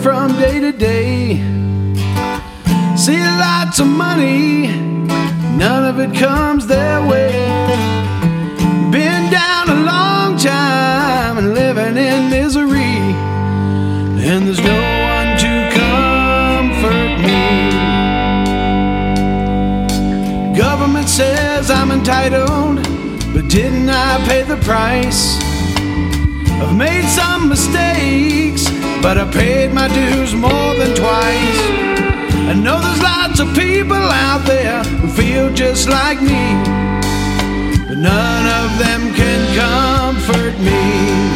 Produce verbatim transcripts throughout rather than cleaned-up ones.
from day to day. See lots of money, none of it comes their way. Been down a long time and living in misery, and there's no one to comfort me. Government says I'm entitled, but didn't I pay the price? I've made some mistakes, but I paid my dues more than twice. I know there's lots of people out there who feel just like me, but none of them can comfort me.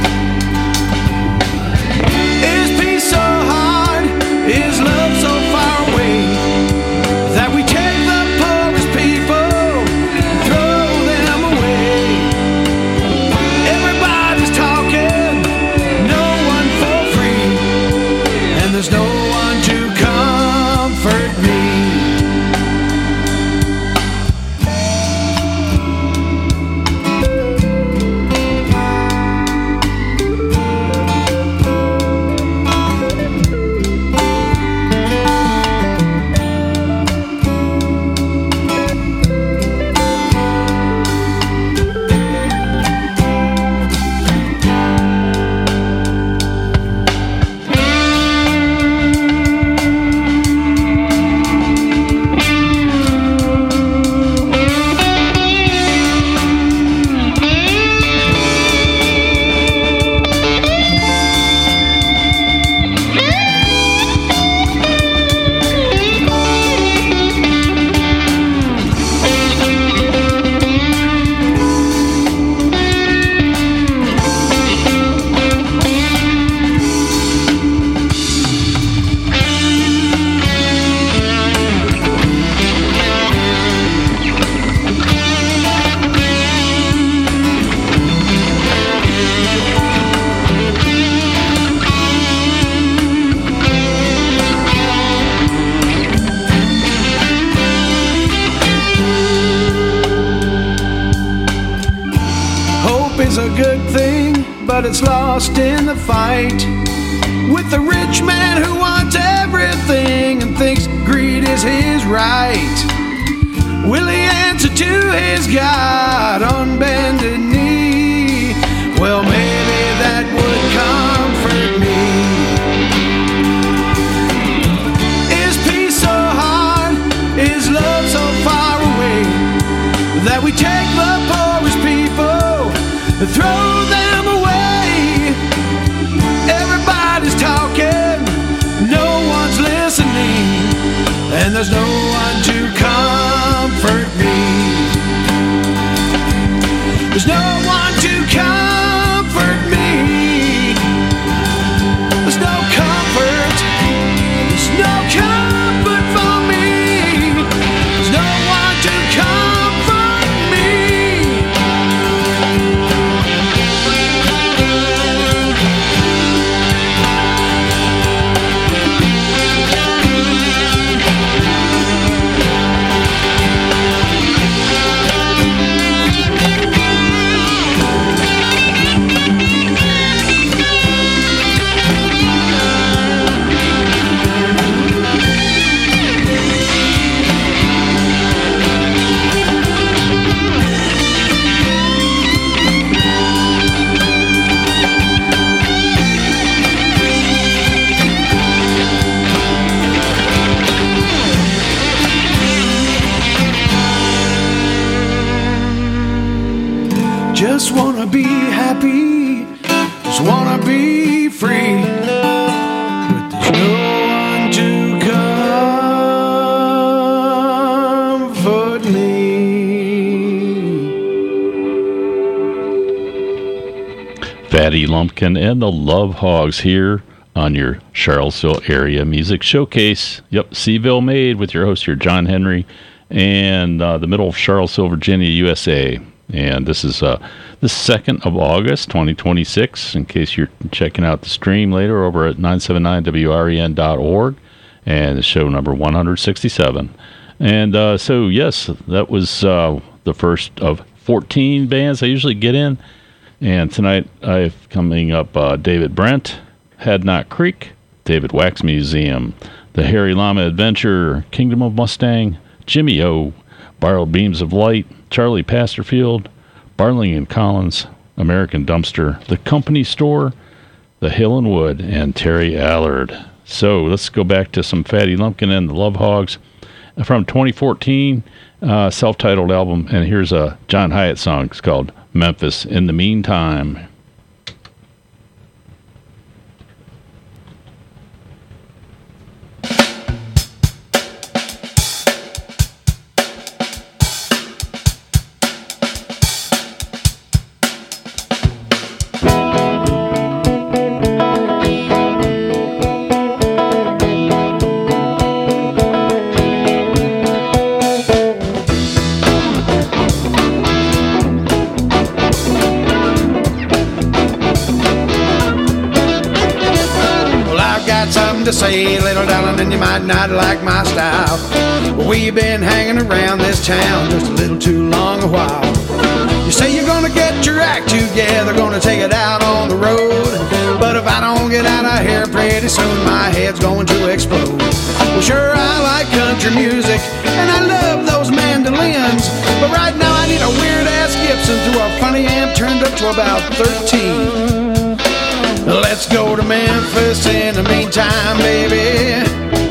Is peace so hard? Is love so far away that we take the poorest people and throw them away? Everybody's talking, no one for free, and there's no one to comfort me. But it's lost in the fight with the rich man who wants everything and thinks greed is his right. Will he answer to his God on bended knee? Well, maybe that would comfort me. Is peace so hard? Is love so far away that we take the poorest people and throw them away? Everybody's talking, no one's listening, and there's no one to comfort me. There's no one to comfort me. There's no comfort. There's no comfort for me. There's no one to comfort me. Just wanna be happy, just wanna be free, but there's no one to comfort me. Fatty Lumpkin and the Love Hogs here on your Charlottesville Area Music Showcase. Yep, Seville Made with your host here, John Henry, and uh, the middle of Charlottesville, Virginia, U S A. And this is uh, the second of August, twenty twenty-six, in case you're checking out the stream later over at nine seventy-nine W R E N dot org, and the show number one hundred sixty-seven. And uh, so, yes, that was uh, the first of fourteen bands I usually get in. And tonight, I have coming up uh, David Brent, Had Not Creek, David Wax Museum, the Harry Lama Adventure, Kingdom of Mustang, Jimmy O, Borrowed Beams of Light, Charlie Pasterfield, Barling and Collins, American Dumpster, The Company Store, The Hill and Wood, and Terry Allard. So let's go back to some Fatty Lumpkin and the Love Hogs from twenty fourteen, uh, self-titled album. And here's a John Hyatt song. It's called Memphis in the Meantime. To say, little darling, and you might not like my style. We've been hanging around this town just a little too long a while. You say you're gonna get your act together, gonna take it out on the road. But if I don't get out of here pretty soon, my head's going to explode. Well, sure, I like country music, and I love those mandolins. But right now I need a weird-ass Gibson through a funny amp turned up to about thirteen. Let's go to Memphis in the meantime, baby.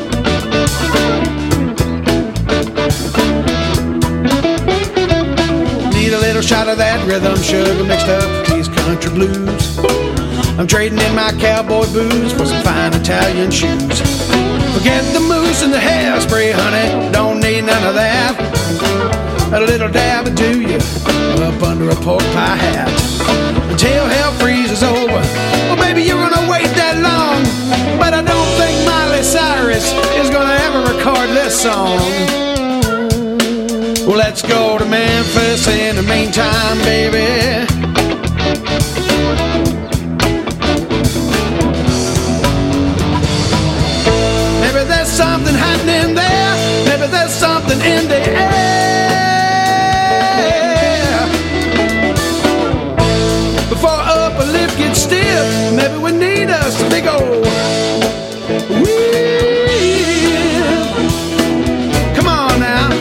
Need a little shot of that rhythm sugar mixed up with these country blues. I'm trading in my cowboy boots for some fine Italian shoes. Forget the moose and the hairspray, honey, don't need none of that. A little dab will do you up under a pork pie hat. Until hell freezes over, well, baby, you're gonna wait that long. But I don't think Miley Cyrus is gonna ever record this song. Well, let's go to Memphis in the meantime, baby. Maybe there's something happening there. Maybe there's something in the air. Before upper lip gets stiff, maybe we need us a big old wheel. Come on now.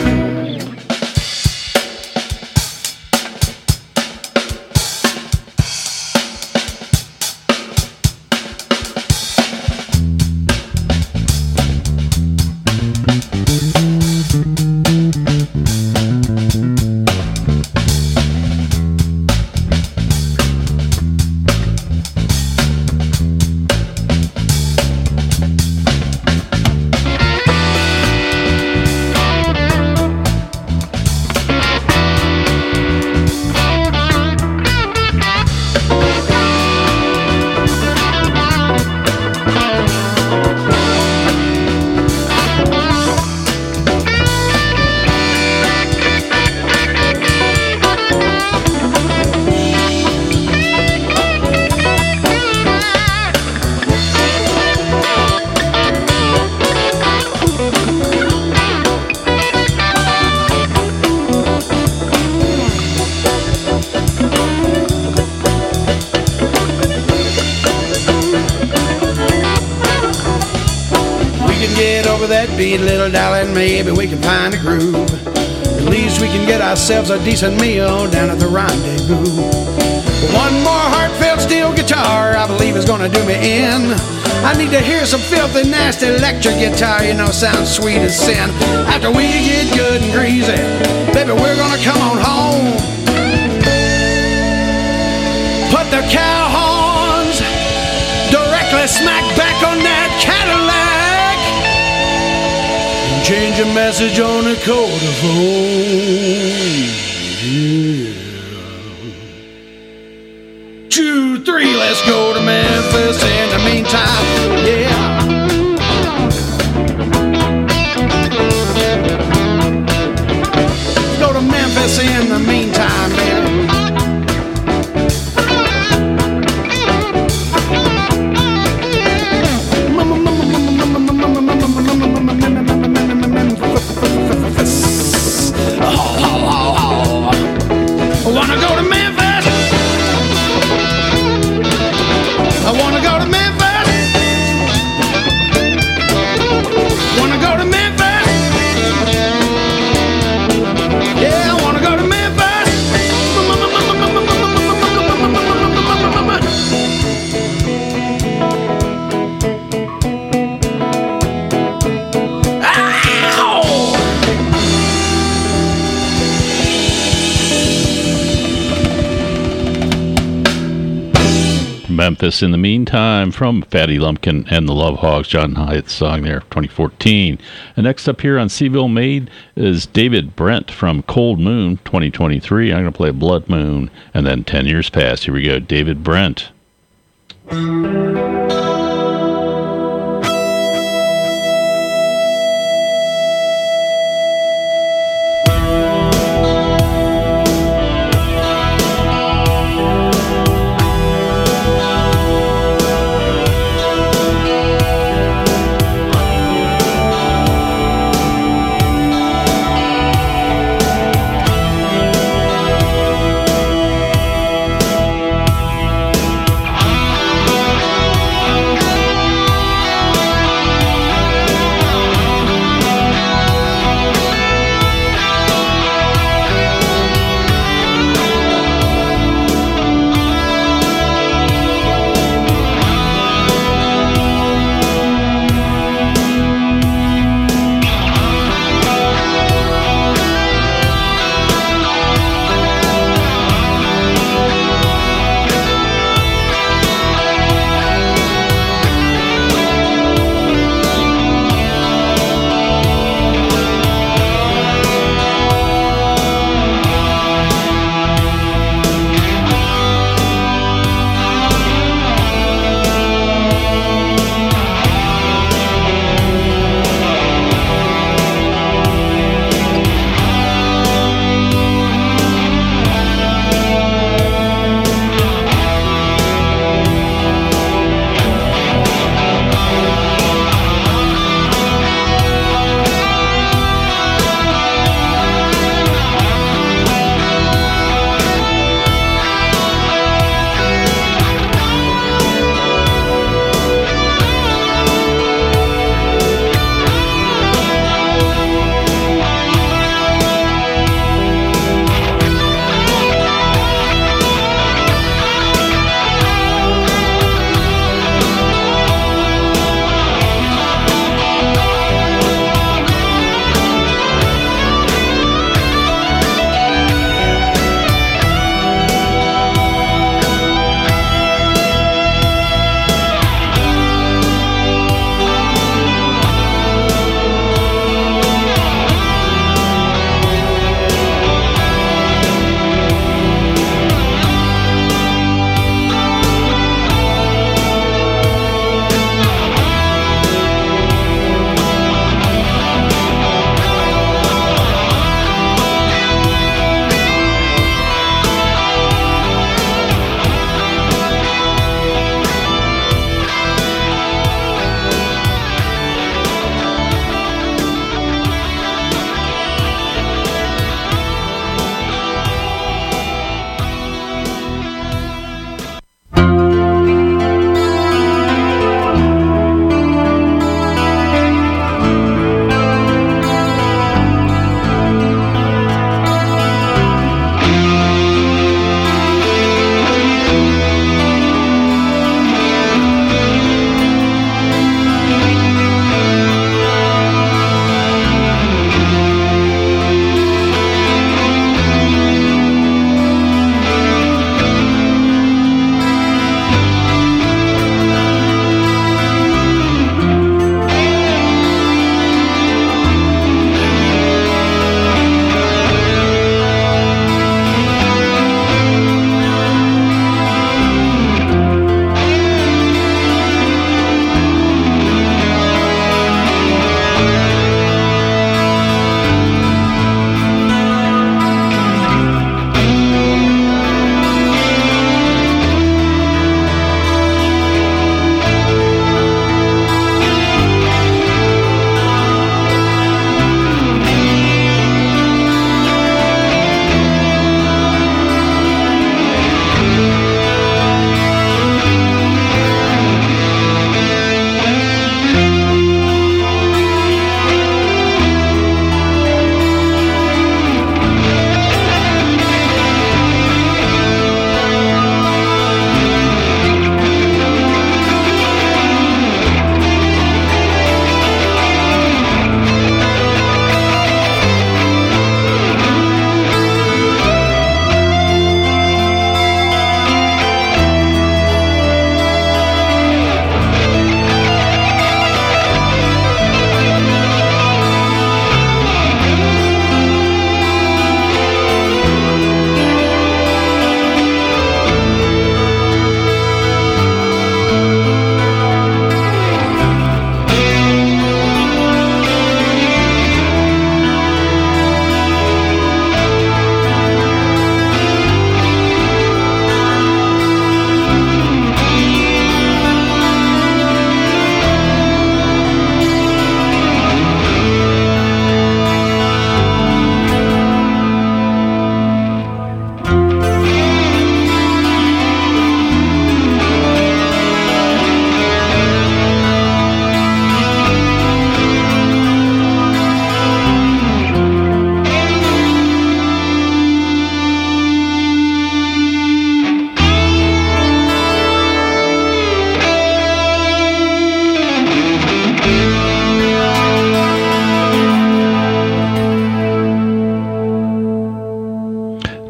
Beat, little darling, maybe we can find a groove. At least we can get ourselves a decent meal down at the rendezvous. One more heartfelt steel guitar, I believe is gonna do me in. I need to hear some filthy, nasty electric guitar, you know, sounds sweet as sin. After we get good and greasy, baby, we're gonna come on home. Put the cow horns directly smack back on that Cadillac. Change a message on a quarter-phone. Yeah. Two, three, let's go to Memphis in the meantime. Yeah. Let's go to Memphis in the meantime, baby. I wanna go to Memphis. Memphis in the Meantime from Fatty Lumpkin and the Love Hogs. John Hyatt's song there, twenty fourteen. And next up here on Seville Made is David Brent from Cold Moon, twenty twenty-three. I'm going to play Blood Moon and then ten Years Past. Here we go, David Brent. Thank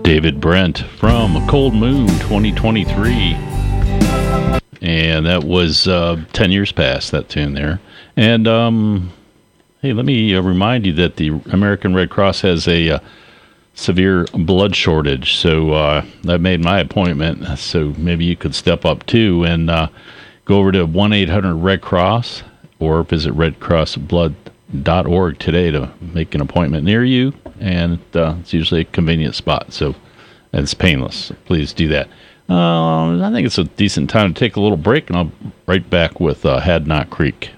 David Brent from Cold Moon twenty twenty-three. And that was uh, ten years past, that tune there. And um, hey, let me uh, remind you that the American Red Cross has a uh, severe blood shortage. So uh, I made my appointment. So maybe you could step up too and uh, go over to one eight hundred red cross or visit red cross blood dot org today to make an appointment near you. And uh, it's usually a convenient spot. So and it's painless. So please do that. Uh, I think it's a decent time to take a little break, and I'll be right back with uh, Hadnot Creek.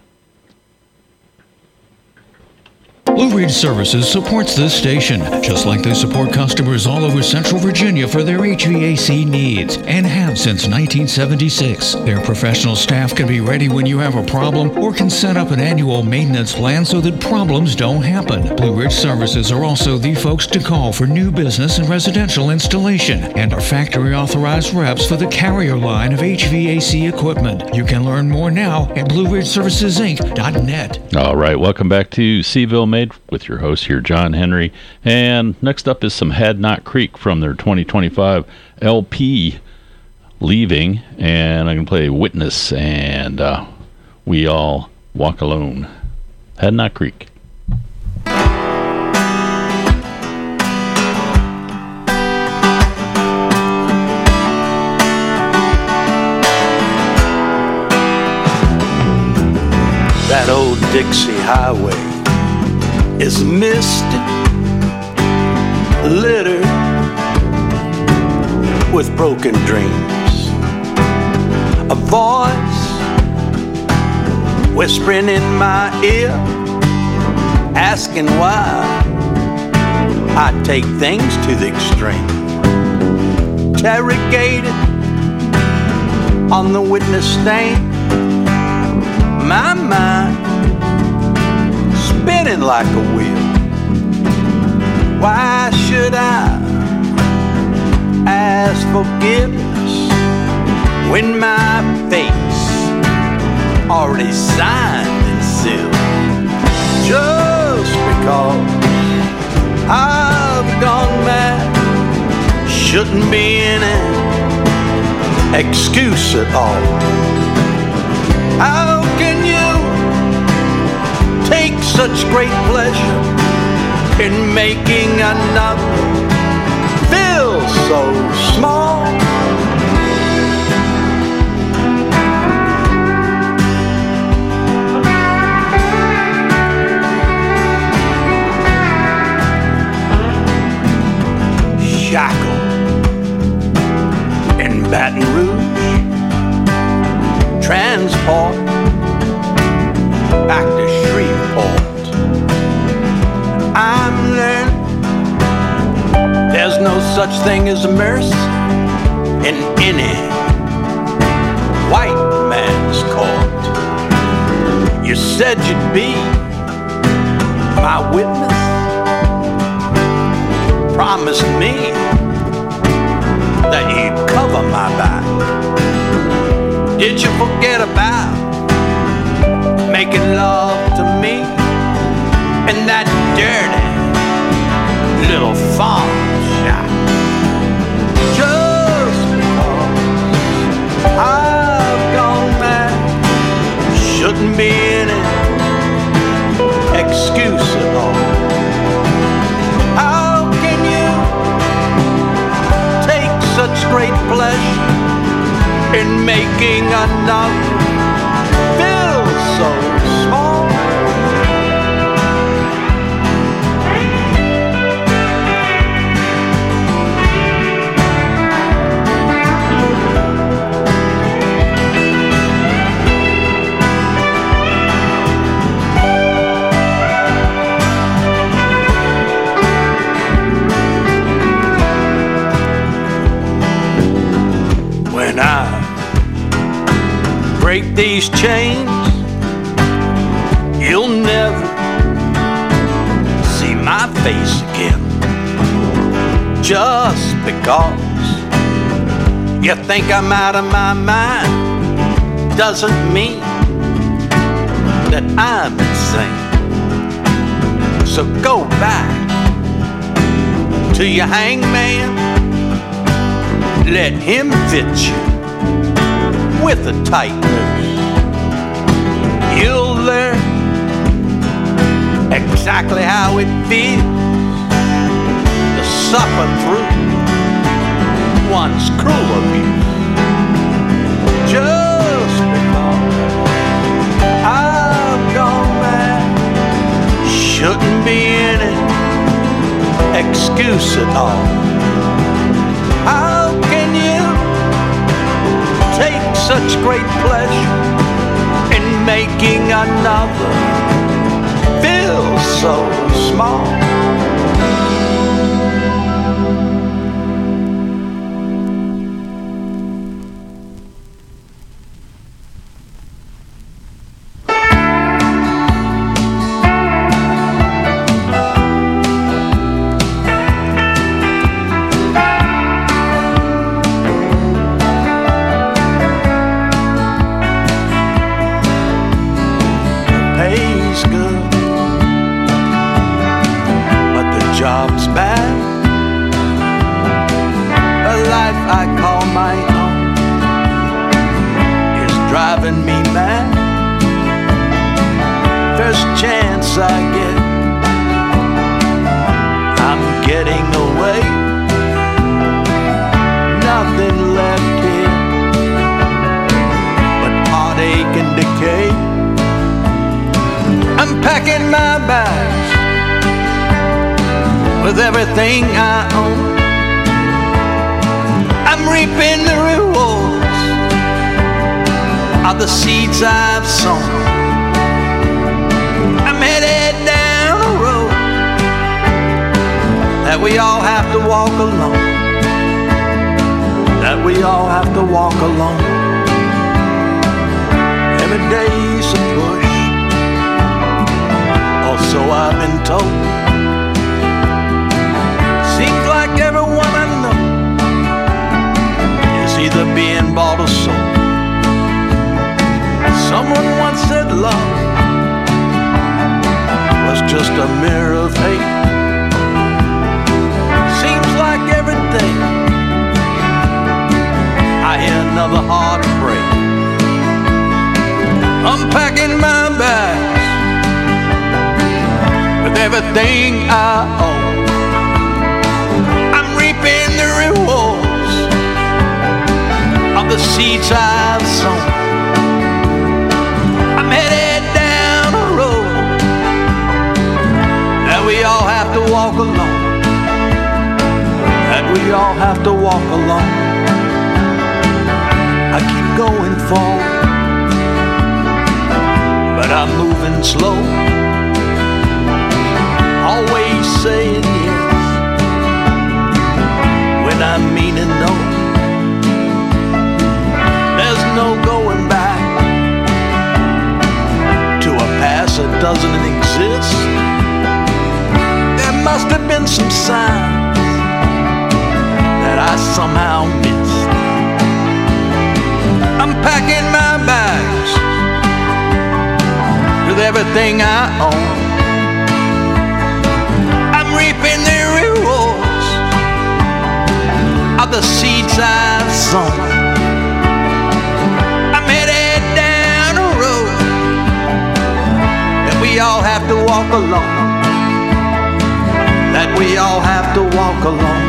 Blue Ridge Services supports this station, just like they support customers all over Central Virginia for their H V A C needs, and have since nineteen seventy-six. Their professional staff can be ready when you have a problem or can set up an annual maintenance plan so that problems don't happen. Blue Ridge Services are also the folks to call for new business and residential installation, and are factory authorized reps for the Carrier line of H V A C equipment. You can learn more now at blue ridge services inc dot net. All right, welcome back to Seaville Made with your host here, John Henry. And next up is some Hadnot Creek from their twenty twenty-five L P, Leaving. And I'm going to play Witness and uh, We All Walk Alone. Hadnot Creek. That old Dixie Highway is misty, littered with broken dreams. A voice whispering in my ear, asking why I take things to the extreme. Interrogated on the witness stand, my mind spinning like a wheel. Why should I ask forgiveness when my fate's already signed and sealed? Just because I've gone mad shouldn't be any excuse at all. How can you take such great pleasure in making another feel so small? Shackled in Baton Rouge, transport back to Shreveport. I'm learning there's no such thing as mercy in any white man's court. You said you'd be my witness, promised me that you'd cover my back. Did you forget about making love to me in that dirty little farm shop? Just because I've gone mad shouldn't be any excuse at all. How can you take such great pleasure in making another feel so small? When I break these chains, you'll never see my face again. Just because you think I'm out of my mind doesn't mean that I'm insane. So go back to your hangman let him fit you with a tight noose. You'll learn exactly how it feels to suffer through one's cruel abuse. Just because I've gone mad shouldn't be any excuse at all. How can you take such great pleasure in making another feel so small? Everything I own, I'm reaping the rewards of the seeds I've sown. I'm headed down a road that we all have to walk alone, that we all have to walk alone. Every day's a push, or so I've been told. Seems like everyone I know is either being bought or sold. Someone once said love was just a mirror of hate. Seems like every day I hear another heartbreak. Unpacking my bags with everything I own. Reaping the rewards of the seeds I've sown. I'm headed down a road that we all have to walk alone, that we all have to walk alone. I keep going forward, but I'm moving slow, always saying yes when I mean it, no. There's no going back to a past that doesn't exist. There must have been some signs that I somehow missed. I'm packing my bags with everything I own. I'm reaping the rewards of the seeds I've sown. I'm headed down a road that we all have to walk alone, that we all have to walk alone,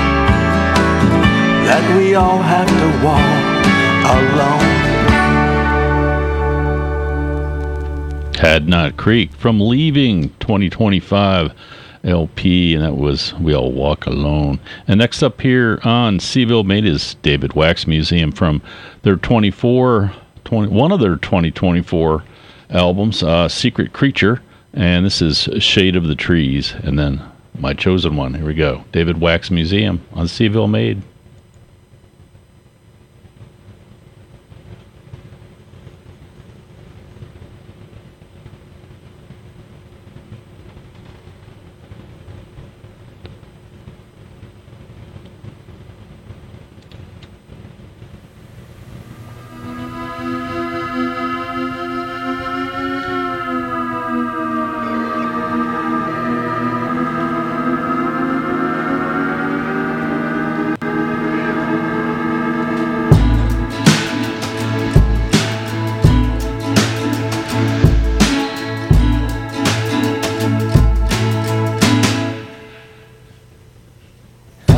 that we all have to walk alone. Had Not Creek from Leaving twenty twenty-five L P, and that was We All Walk Alone. And next up here on Seville Made is David Wax Museum from their twenty-four, twenty, one of their twenty twenty-four albums, uh, Secret Creature, and this is Shade of the Trees, and then my chosen one. Here we go. David Wax Museum on Seville Made.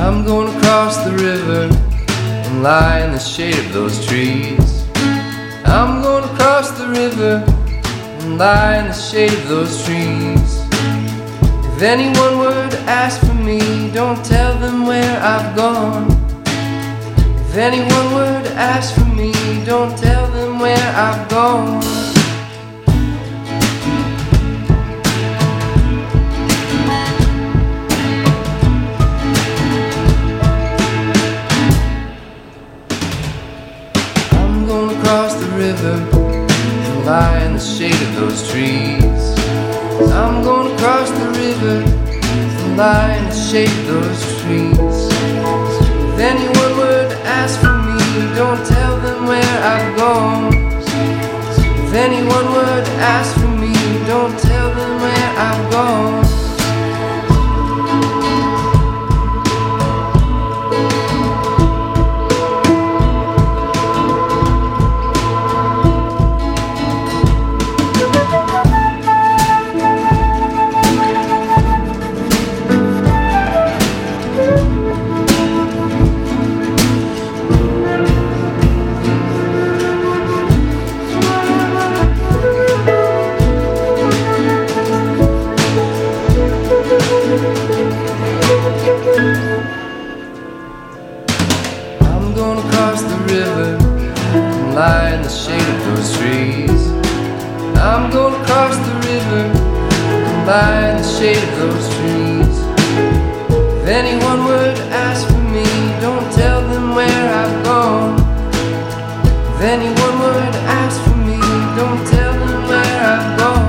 I'm gonna cross the river and lie in the shade of those trees. I'm gonna cross the river and lie in the shade of those trees. If anyone were to ask for me, don't tell them where I've gone. If anyone were to ask for me, don't tell them where I've gone. I'm gonna cross the river and lie in the shade of those trees. I'm gonna cross the river and lie in the shade of those trees. If anyone were to ask for me, don't tell them where I've gone. If anyone were to ask for me, don't tell them where I've gone. Lie in the shade of those trees. I'm gonna cross the river and lie in the shade of those trees. If anyone were to ask for me, don't tell them where I've gone. If anyone were to ask for me, don't tell them where I've gone.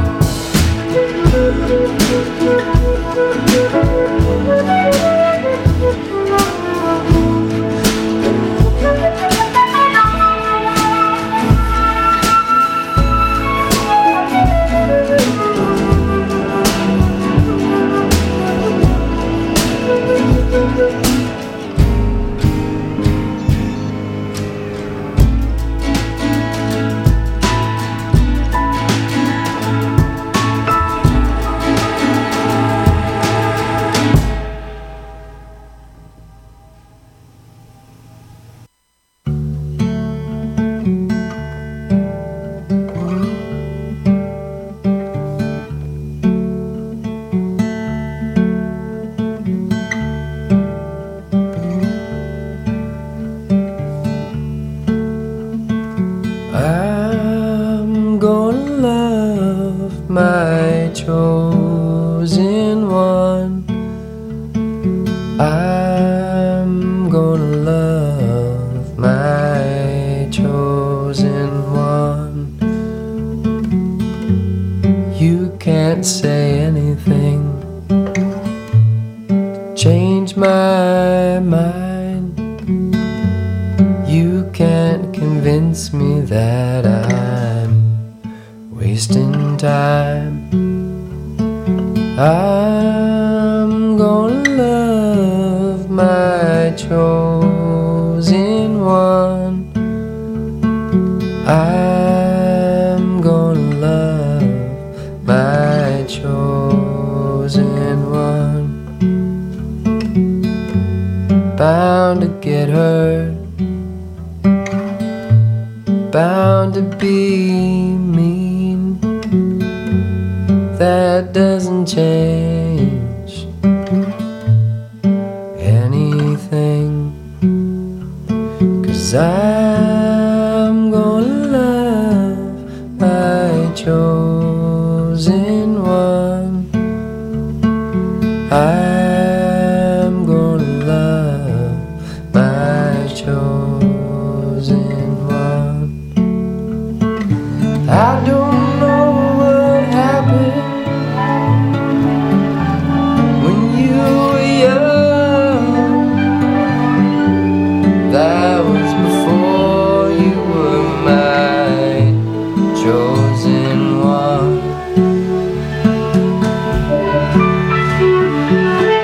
chosen one.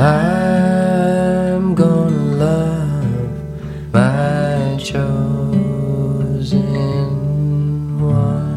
I'm gonna love my chosen one.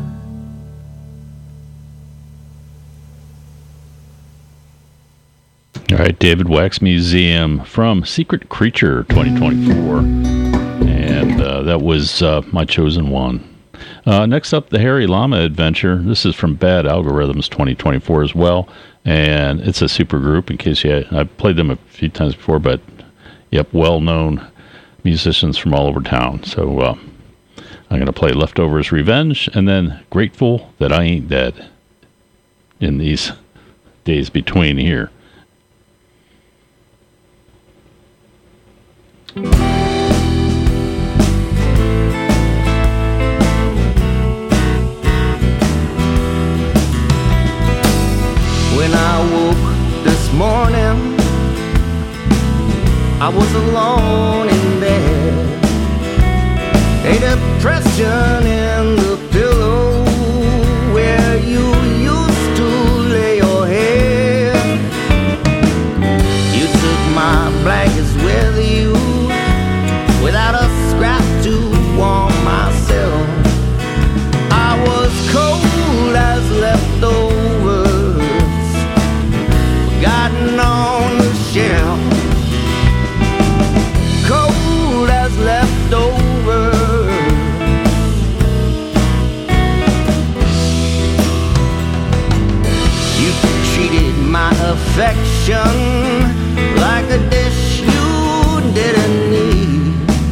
All right, David Wax Museum from Secret Creature twenty twenty-four. And uh, that was uh, My Chosen One. Uh, next up, the Harry Lama Adventure. This is from Bad Algorithms twenty twenty-four as well. And it's a super group, in case you had, I've played them a few times before, but yep, well-known musicians from all over town. So uh, I'm going to play Leftovers Revenge and then Grateful That I Ain't Dead in these days between here. When I woke this morning, I was alone in bed. A depression in the pillow where you used to lay your head. You took my blankets with you without a scrap to warm myself. I was cold as leftovers forgotten on the shelf, cold as leftovers. You treated my affection like a dish you didn't need,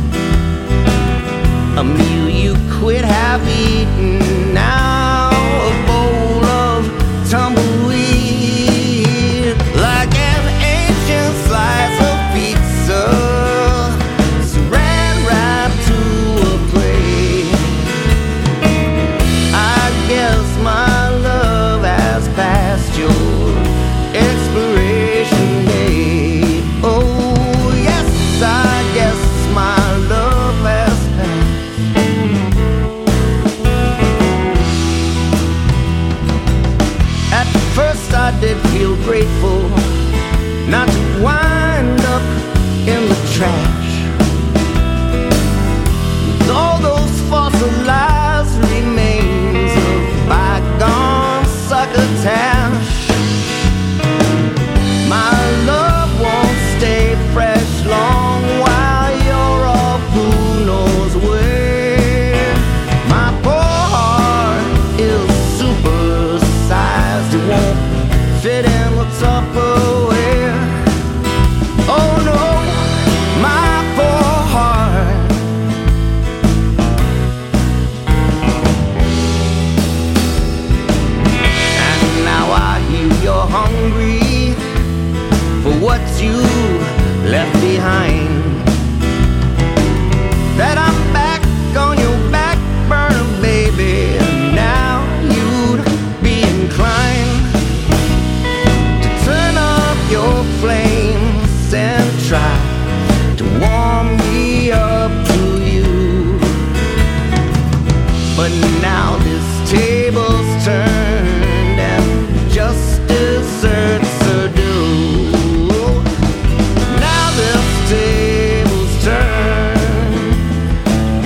a meal you quit half eaten. Now a bowl of tumbleweed, like an ancient slice of pizza, saran wrap to a plate. I guess my love has passed your expiration date. Oh yes, I guess my love has passed. At first I did feel grateful not to wind up in the trash with all those fossilized remains of bygone succotash. My love won't stay fresh long while you're off who knows where. My poor heart is supersized, it won't fit in the Tupperware. Oh no, my poor heart. And now I hear you're hungry for what you left behind. That I'm back on your back burner, baby. And now you'd be inclined to turn up your flames and try to warm me up to you. But now this table's turned and just desserts are due. Now this table's turned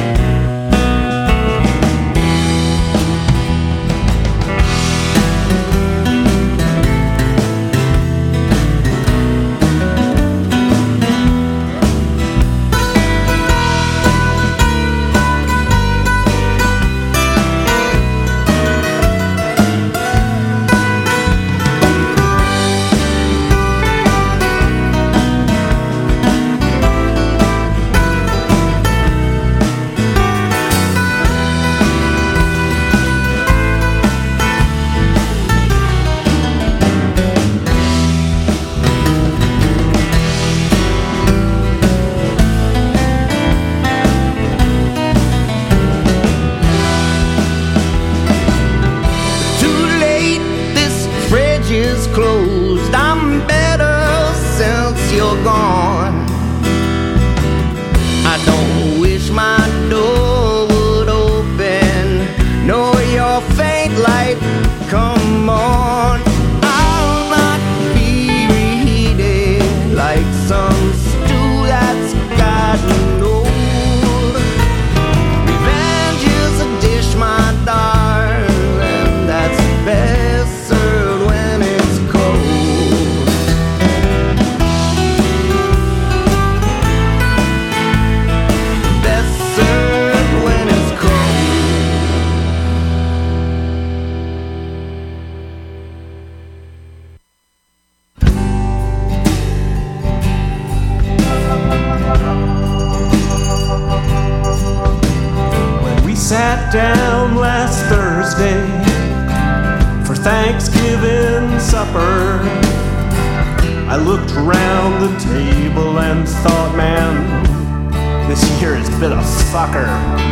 sat down last Thursday for Thanksgiving supper. I looked around the table and thought, man, this year has been a sucker.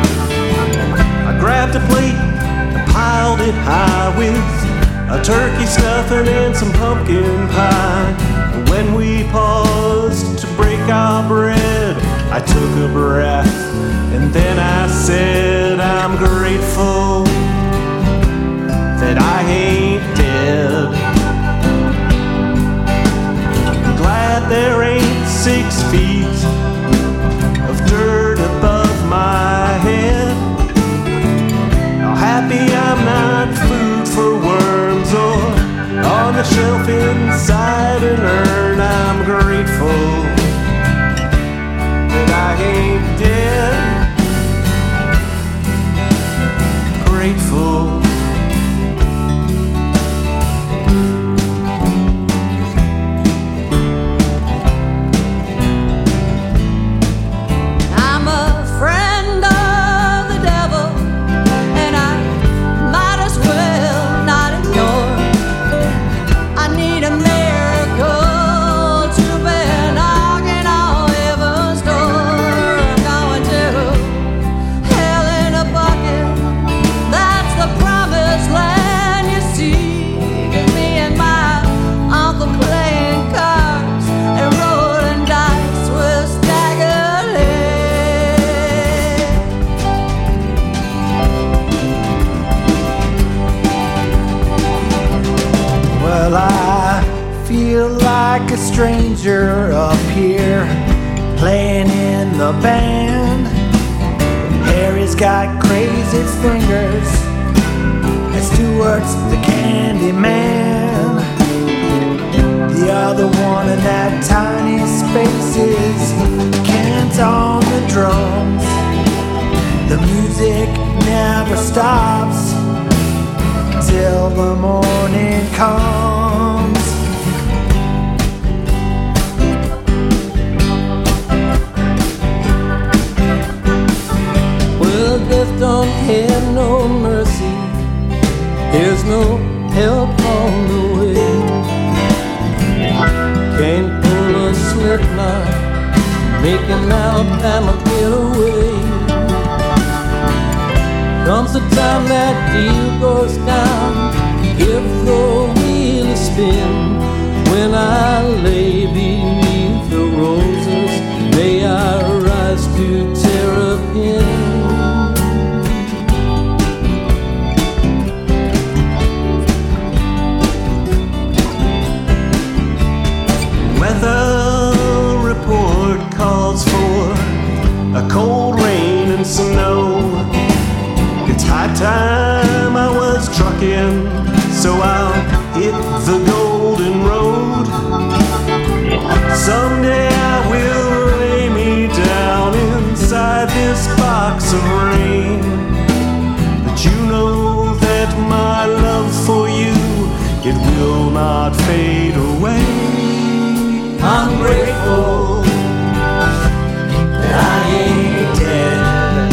I grabbed a plate and piled it high with a turkey stuffing and some pumpkin pie. When we paused to break our bread, I took a breath and then I said, I'm grateful that I ain't dead. I'm glad there ain't six feet of dirt above my head. How happy I'm not food for worms or on the shelf inside an urn. I'm grateful that I ain't dead. Grateful. I'm a friend of the devil, and I might as well not ignore. I need a miracle to be knocking on heaven's door. I'm going to hell in a bucket. That's the promised land you see. 'Cause me and my uncle playing cards and rolling dice with staggered heads. Well, I feel like a stranger up here playing in the band. Harry's got crazy fingers and Stuart's the candy man. The other one in that tiny space is Kent on the drums. The music never stops till the morning comes. Well, death don't have no mercy. There's no help on the way. Can't pull a slip knot, making out I'ma get away. Comes the time that deal goes down, give the wheel a spin. When I lay beneath the roses, may I rise to terrapin. Weather report calls for a cold rain and snow. It's high time I was trucking, so I'll hit the golden road. Someday I will lay me down inside this box of rain. But you know that my love for you, it will not fade away. I'm grateful that I ain't dead.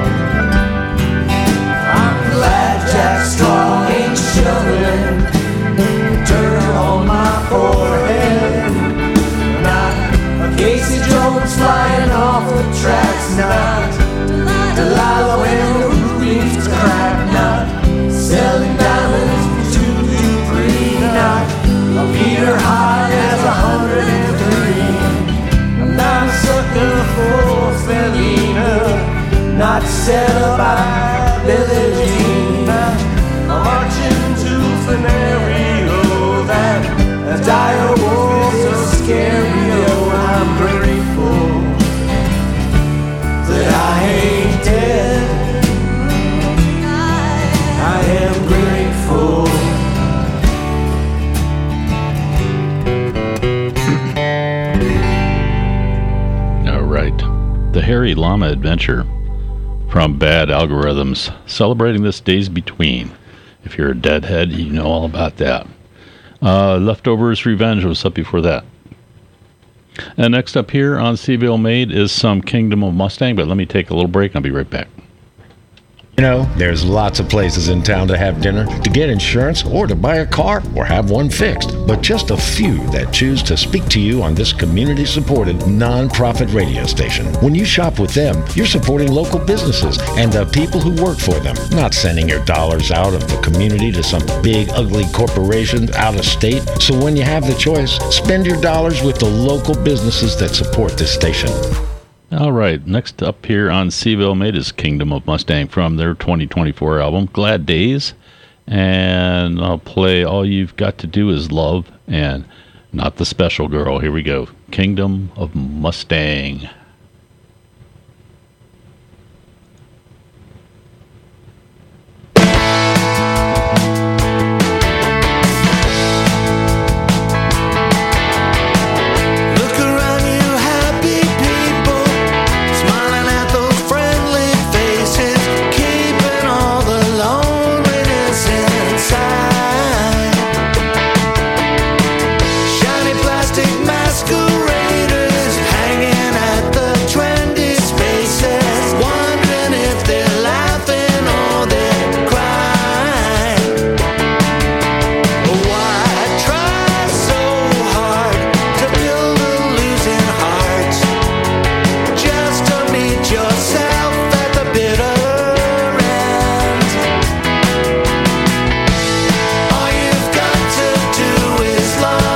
I'm glad Jack Straw ain't shoveling dirt on my forehead. Not a Casey Jones flying off the tracks. Not Delilah when the roof's cracked. Not selling diamonds for two to three. Not a Peter high as a hundred and three. I'm not a sucker for Felina. Not set up by Billie Jean. I'm marching to Fenario. That a dire wolf is scary. Oh, I'm grateful that I ain't dead. I am grateful. All right. The Hairy Llama Adventure from Bad Algorithms, celebrating this Days Between. If you're a deadhead, you know all about that. Uh, Leftovers Revenge was up before that. And next up here on Seville Made is some Kingdom of Mustang, but let me take a little break and I'll be right back. You know, there's lots of places in town to have dinner, to get insurance, or to buy a car, or have one fixed. But just a few that choose to speak to you on this community-supported, non-profit radio station. When you shop with them, you're supporting local businesses and the people who work for them, not sending your dollars out of the community to some big, ugly corporation out of state. So when you have the choice, spend your dollars with the local businesses that support this station. All right, next up here on Seville Made is Kingdom of Mustang from their twenty twenty-four album, Glad Days. And I'll play All You've Got to Do Is Love and Not the Special Girl. Here we go. Kingdom of Mustang. Masqueraders hanging at the trendy spaces, wondering if they're laughing or they're crying. Why try so hard to build a losing heart, just to meet yourself at the bitter end? All you've got to do is love.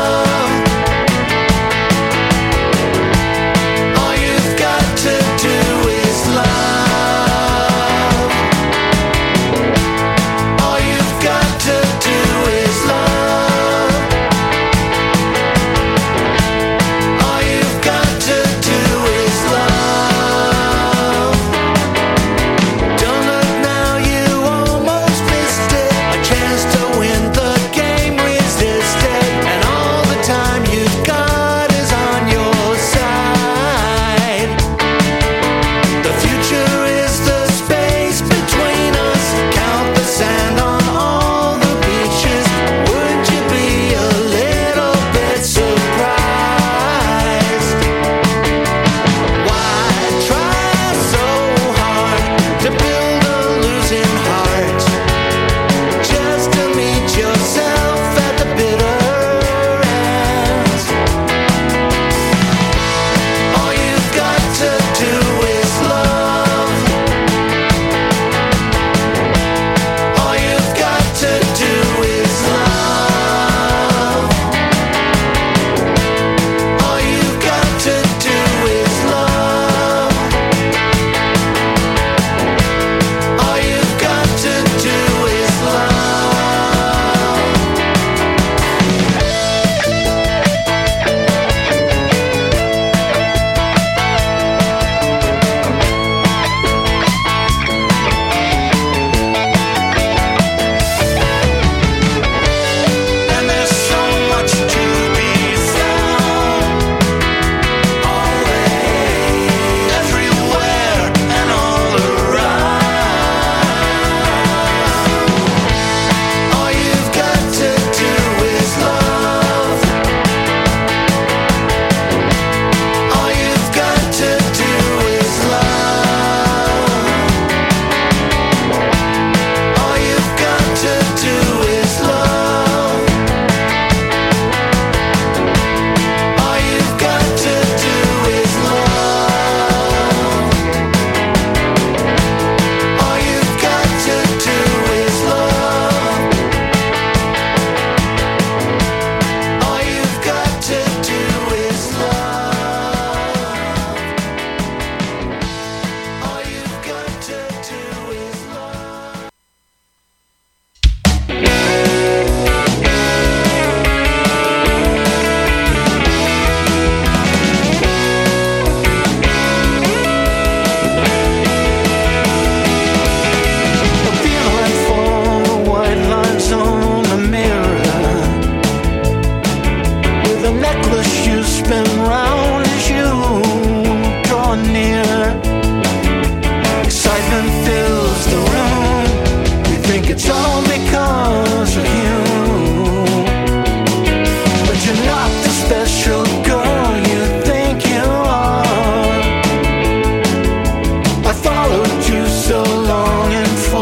So long and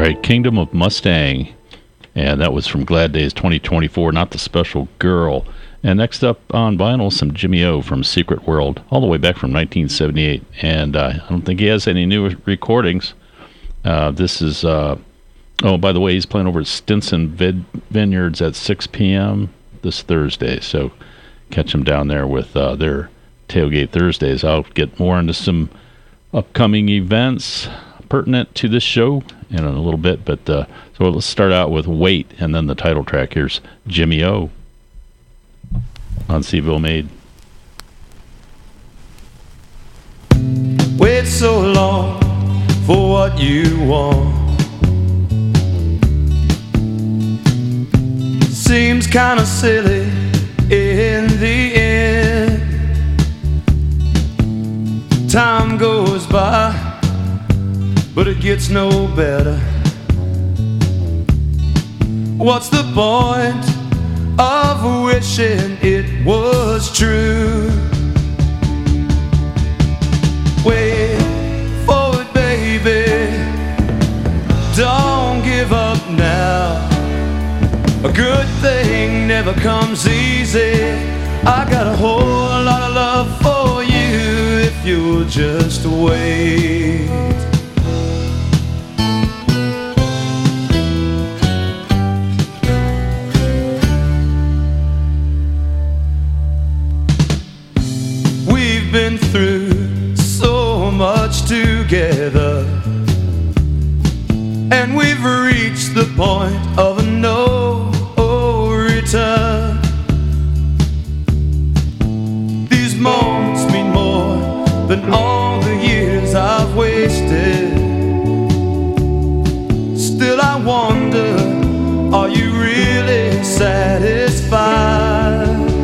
right, Kingdom of Mustang. And that was from Glad Days twenty twenty-four, Not the Special Girl. And next up on vinyl, some Jimmy O from Secret World, all the way back from nineteen seventy-eight. And uh, I don't think he has any new recordings. Uh, this is, uh, oh, by the way, he's playing over at Stinson Vid- Vineyards at six p.m. this Thursday. So catch him down there with uh, their Tailgate Thursdays. I'll get more into some upcoming events pertinent to this show in a little bit. But uh, so let's start out with Wait, and then the title track. Here's Jimmy O on Seville Made. Wait so long for what you want. Seems kind of silly in the end. Time goes by, but it gets no better. What's the point of wishing it was true? Wait for it, baby. Don't give up now. A good thing never comes easy. I got a whole lot of love for you if you'll just wait. We've been through so much together, and we've reached the point of no return. These moments mean more than all the years I've wasted. Still I wonder, are you really satisfied?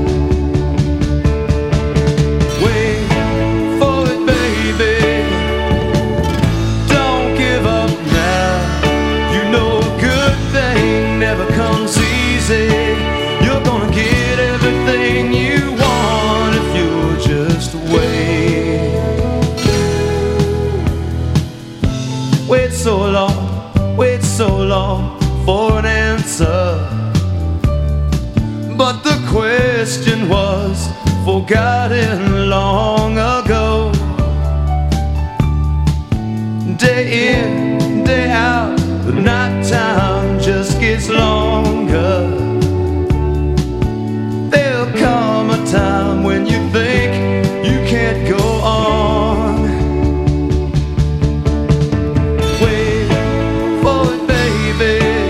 Wait for it, baby. Don't give up now. You know a good thing never comes easy. You're gonna get everything you want if you'll just wait. Wait so long, wait so long for an answer. But the question was forgotten long ago. Day in, day out, the night time just gets longer. There'll come a time when you think you can't go on. Wait for it, baby.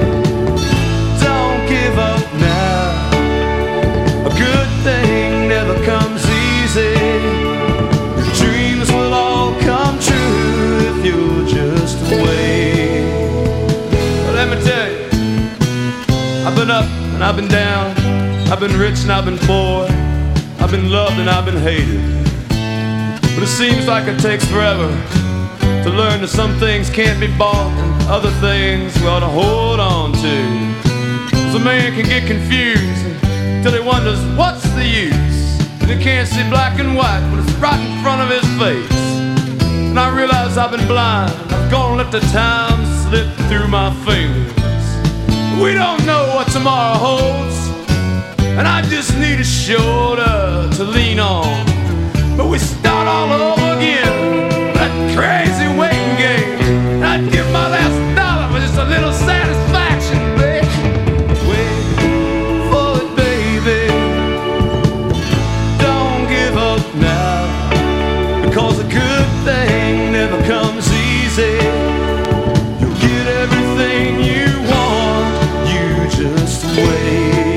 Don't give up now. A good thing never comes easy. Your dreams will all come true if you'll just wait. Well, let me tell you, I've been up and I've been down. I've been rich and I've been poor. I've been loved and I've been hated. But it seems like it takes forever to learn that some things can't be bought and other things we ought to hold on to. So a man can get confused till he wonders what's the use. And he can't see black and white when it's right in front of his face. And I realize I've been blind. I've gone and let the time slip through my fingers. We don't know what tomorrow holds, and I just need a shoulder to lean on. But we start all over again, that crazy waiting game. And I'd give my last dollar for just a little satisfaction, babe. Wait for it, baby. Don't give up now, because a good thing never comes easy. You'll get everything you want, you just wait.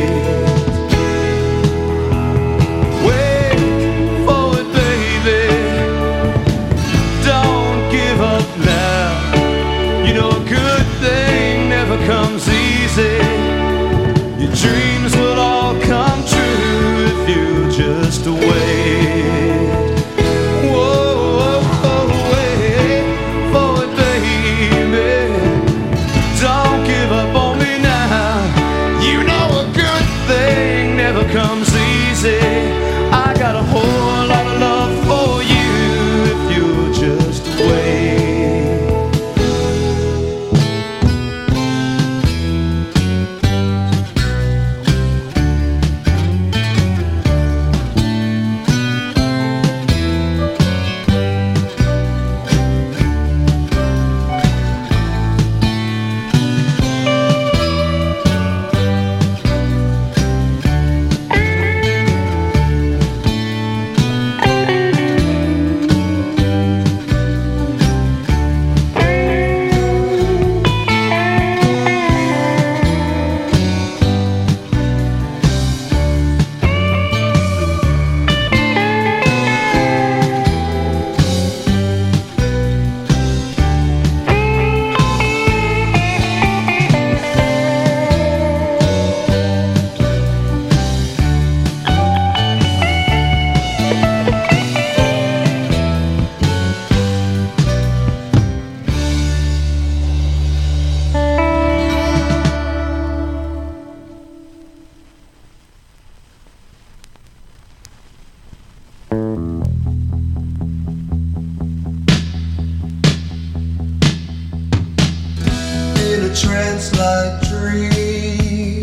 trance-like dream.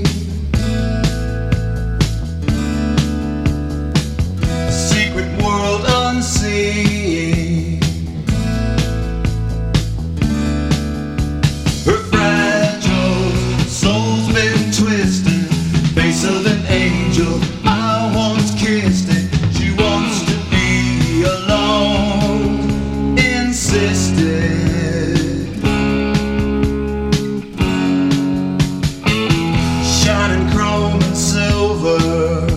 A secret world unseen. Her fragile soul's been twisted. Face of an angel, I once kissed it. She wants to be alone, insisted. Shining chrome and silver,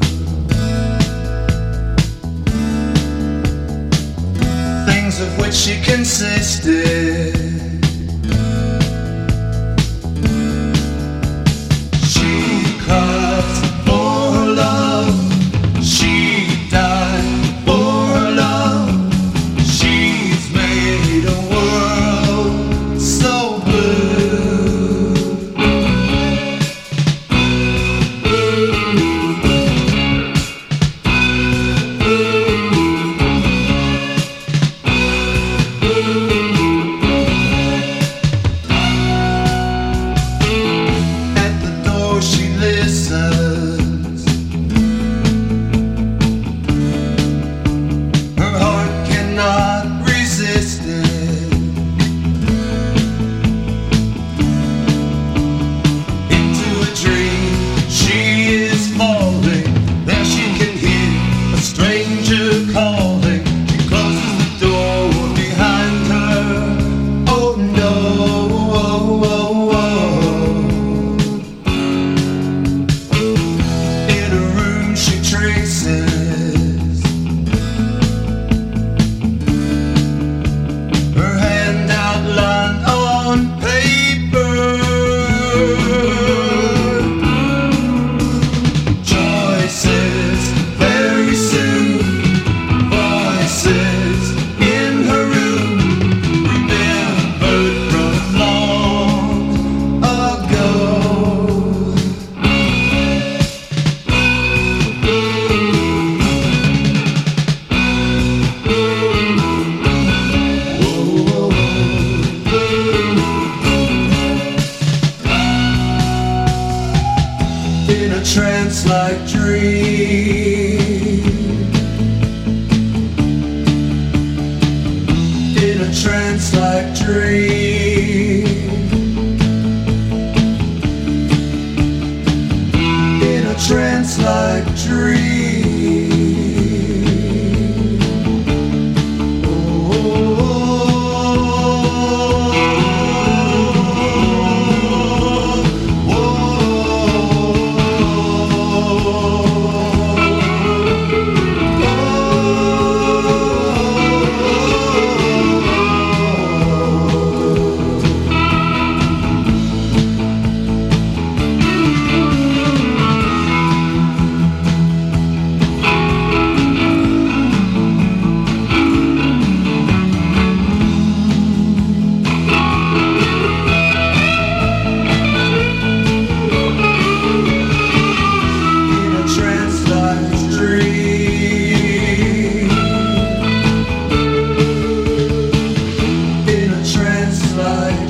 things of which she consisted. She cries for her love, she died for her love. She's made a world so blue. At the door she listens. Her heart cannot resist it. Into a dream she is falling. There she can hear a stranger calling. She closes the door behind her. Oh no, oh, oh, oh. In a room she traces her hand outlined on paper. Choices very soon, voices in her room, remembered from long ago. In a trance-like dream. In a trance-like dream. In a trance-like dream. In a trance-like dream. In a trance-like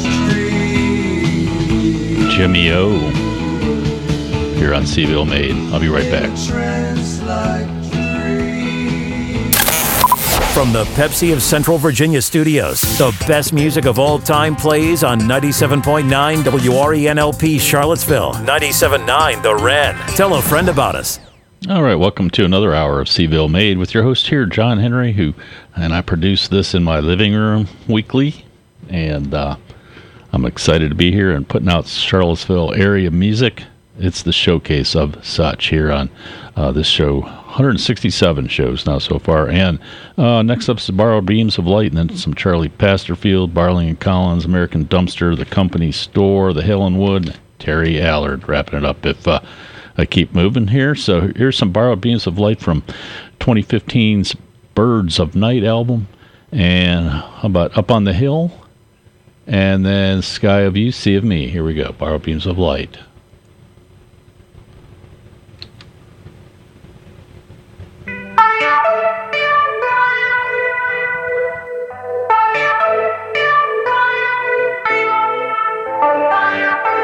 dream. Jimmy O here on Seville Made. I'll be right back. Trance-like dream. From the Pepsi of Central Virginia studios, the best music of all time plays on ninety-seven point nine W R E N L P Charlottesville, ninety-seven point nine The Ren. Tell a friend about us. All right, welcome to another hour of Seville Made with your host here, John Henry, who, and I produce this in my living room weekly, and uh, I'm excited to be here and putting out Charlottesville area music. It's the showcase of such here on uh, this show. one hundred sixty-seven shows now so far. And uh, next up is the Borrowed Beams of Light, and then some Charlie Pasterfield, Barling and Collins, American Dumpster, The Company Store, The Hill and Wood, Terry Allard, wrapping it up if uh, I keep moving here. So here's some Borrowed Beams of Light from twenty fifteen's Birds of Night album. And how about Up on the Hill? And then Sky of You, Sea of Me. Here we go. Borrowed Beams of Light. Bye.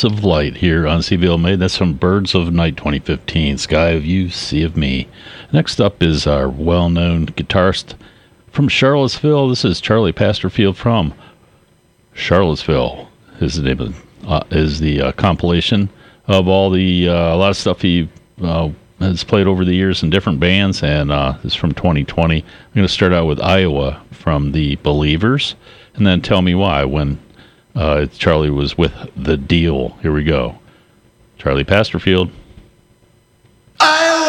Beams of Light here on C-Ville Made. That's from Birds of Night twenty fifteen, Sky of You, Sea of Me. Next up is our well-known guitarist from Charlottesville. This is Charlie Pastorfield from Charlottesville. His name is, uh, is the uh, compilation of all the, uh, a lot of stuff he uh, has played over the years in different bands, and uh, this is from twenty twenty. I'm going to start out with Iowa from the Believers, and then Tell Me Why when uh, Charlie was with The Deal. Here we go. Charlie Pastorfield. Iowa.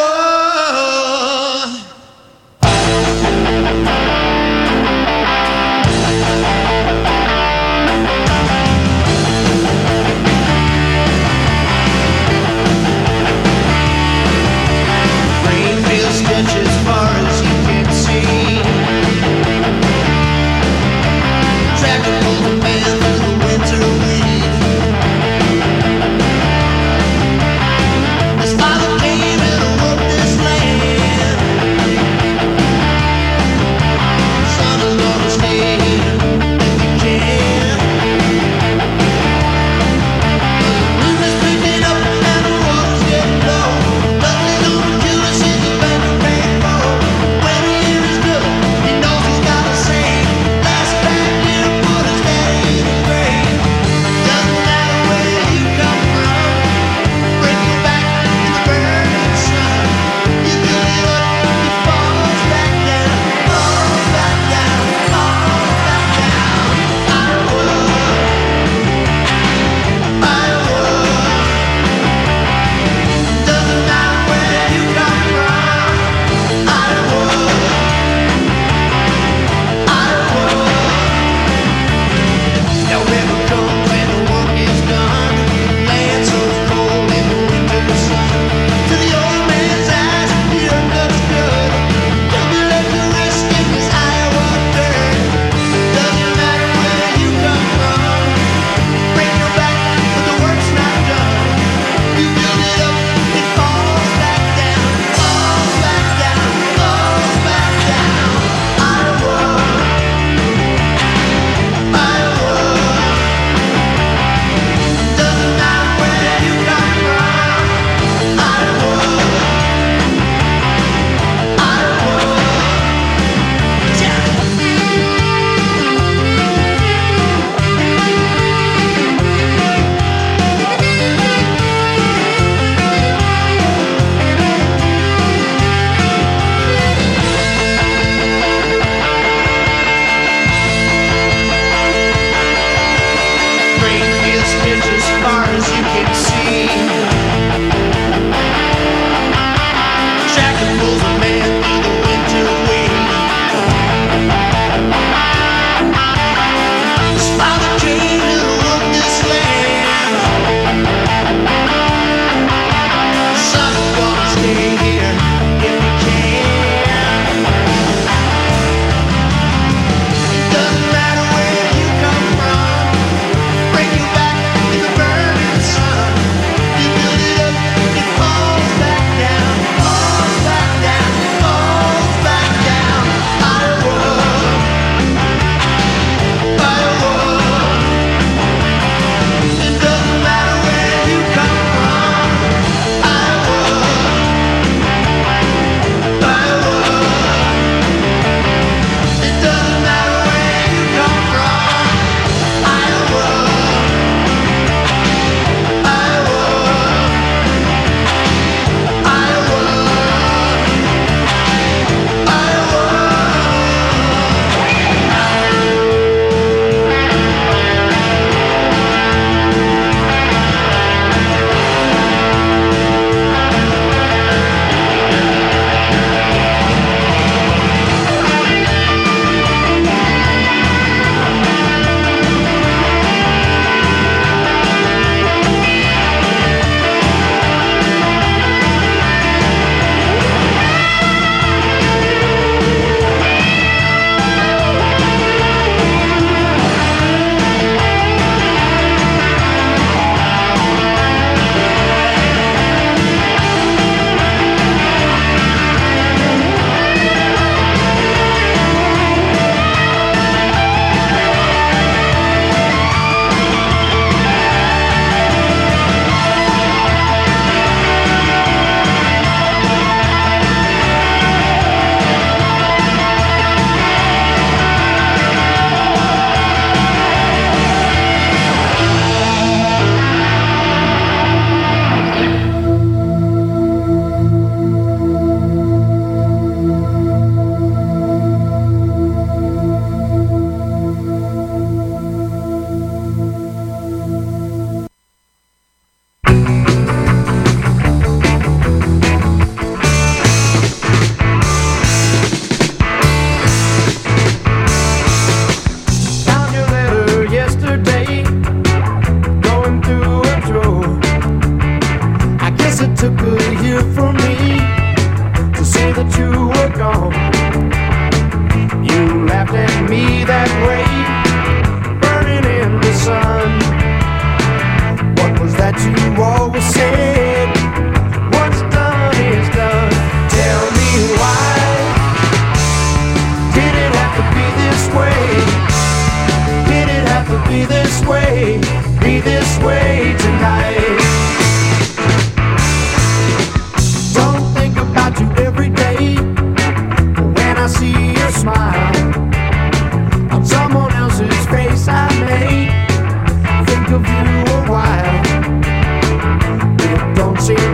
As far as you can see, tractable man through the winter wind.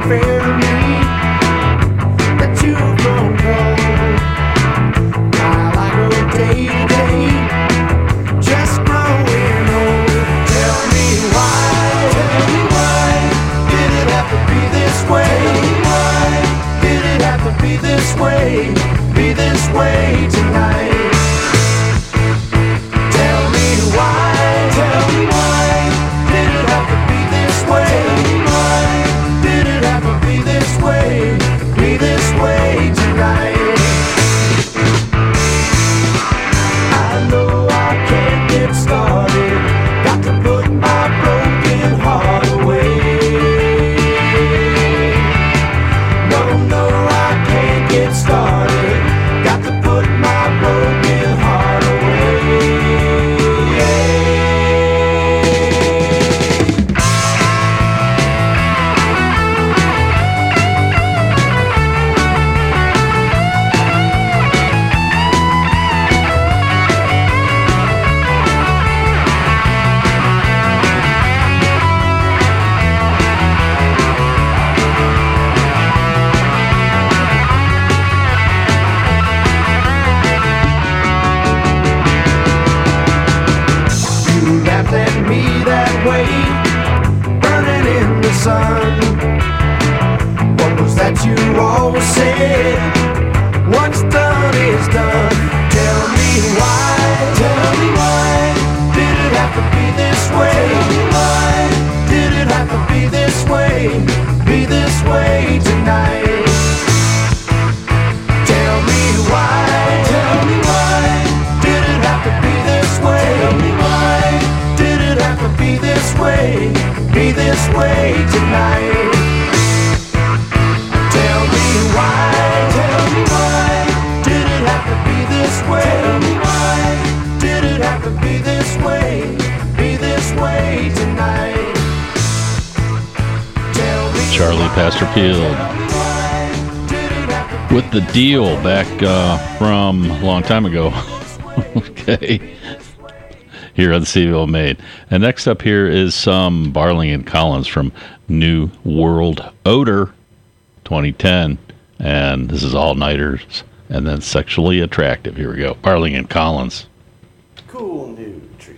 fair to me that you've grown cold. While I go day to day, just growing old. Tell me why, tell me why did it have to be this way? Why did it have to be this way? Be this way tonight. Tell me why, tell me why did it have to be this way? Why did it have to be this way? Be this way tonight. I know I can't get started. Got to put my broken heart away. No, no, I can't get started. Got to put my broken heart away. You laughed at me that way, burning in the sun. What was that you always said? What's done is done. Tell me why, tell me why did it have to be this way? Why did it have to be this way? Be this way tonight. Tell me why, tell me why did it have to be this way? Tell me why did it have to be this way? Be this way tonight. Tell me why, tell me why did it have to be this way? Tell me why did it have to be this way? Be this way tonight. Tell me Charlie Pastorfield with The Deal back uh, from a long time ago. Okay. Here on Seville Made. And next up here is some Barling and Collins from New World Odor twenty ten. And this is All Nighters and then Sexually Attractive. Here we go. Barling and Collins. cool new tree.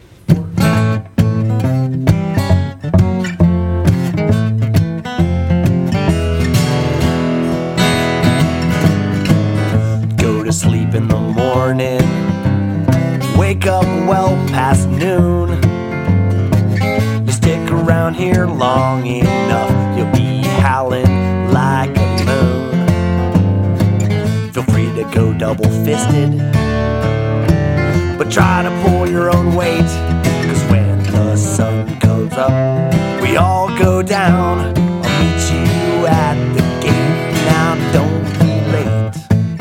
Go to sleep in the morning, wake up well past noon. You stick around here long enough, you'll be howling like a moon. Feel free to go double-fisted, but try to pull your own weight, 'cause when the sun comes up, we all go down. I'll meet you at the gate, now don't be late.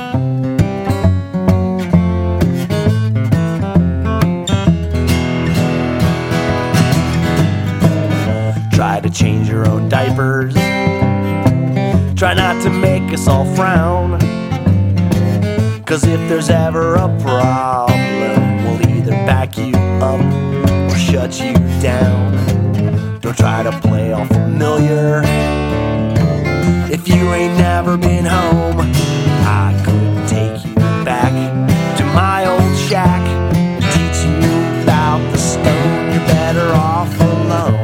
Try to change your own diapers, try not to make us all frown, 'cause if there's ever a problem, we'll either back you up or shut you down. Don't try to play all familiar if you ain't never been home. I could take you back to my old shack and teach you about the stone. You're better off alone.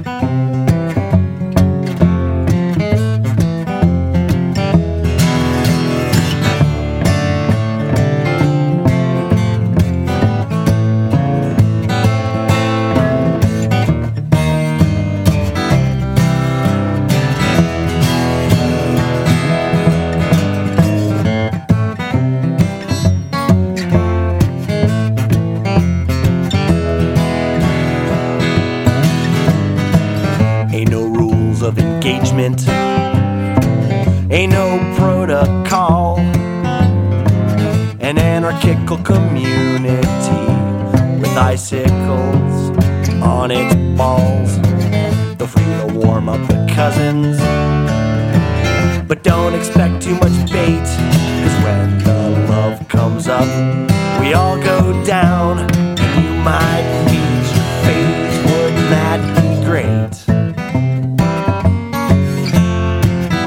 Ain't no protocol, an anarchical community with icicles on its balls. Feel free to warm up the cousins, but don't expect too much bait, 'cause when the love comes up, we all go down, and you might meet your fate. Wouldn't that be great?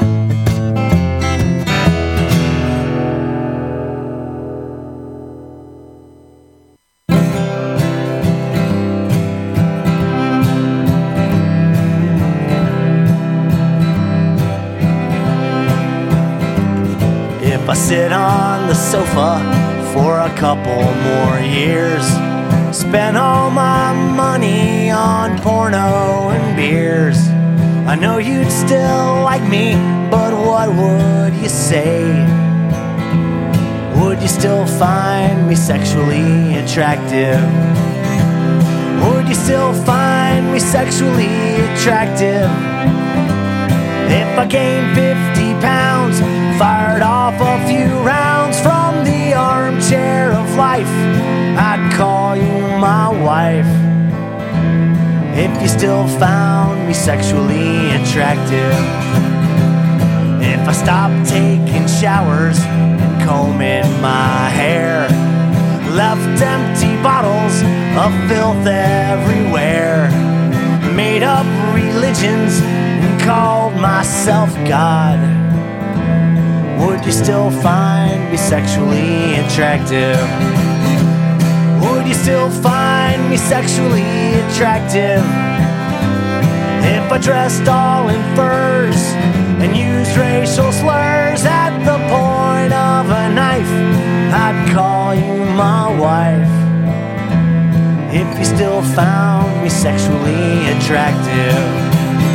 if I sit on the sofa for a couple more years, spend all my money on porno and beers, I know you'd still like me, but what would you say? Would you still find me sexually attractive? Would you still find me sexually attractive? If I gained fifty pounds, fired off a few rounds from the armchair of life, I'd call you my wife. If you still found me sexually attractive. If I stopped taking showers and combing my hair, left empty bottles of filth everywhere, made up religions and called myself God, would you still find me sexually attractive? Would you still find me sexually attractive? If I dressed all in furs and used racial slurs at the point of a knife, I'd call you my wife. If you still found me sexually attractive.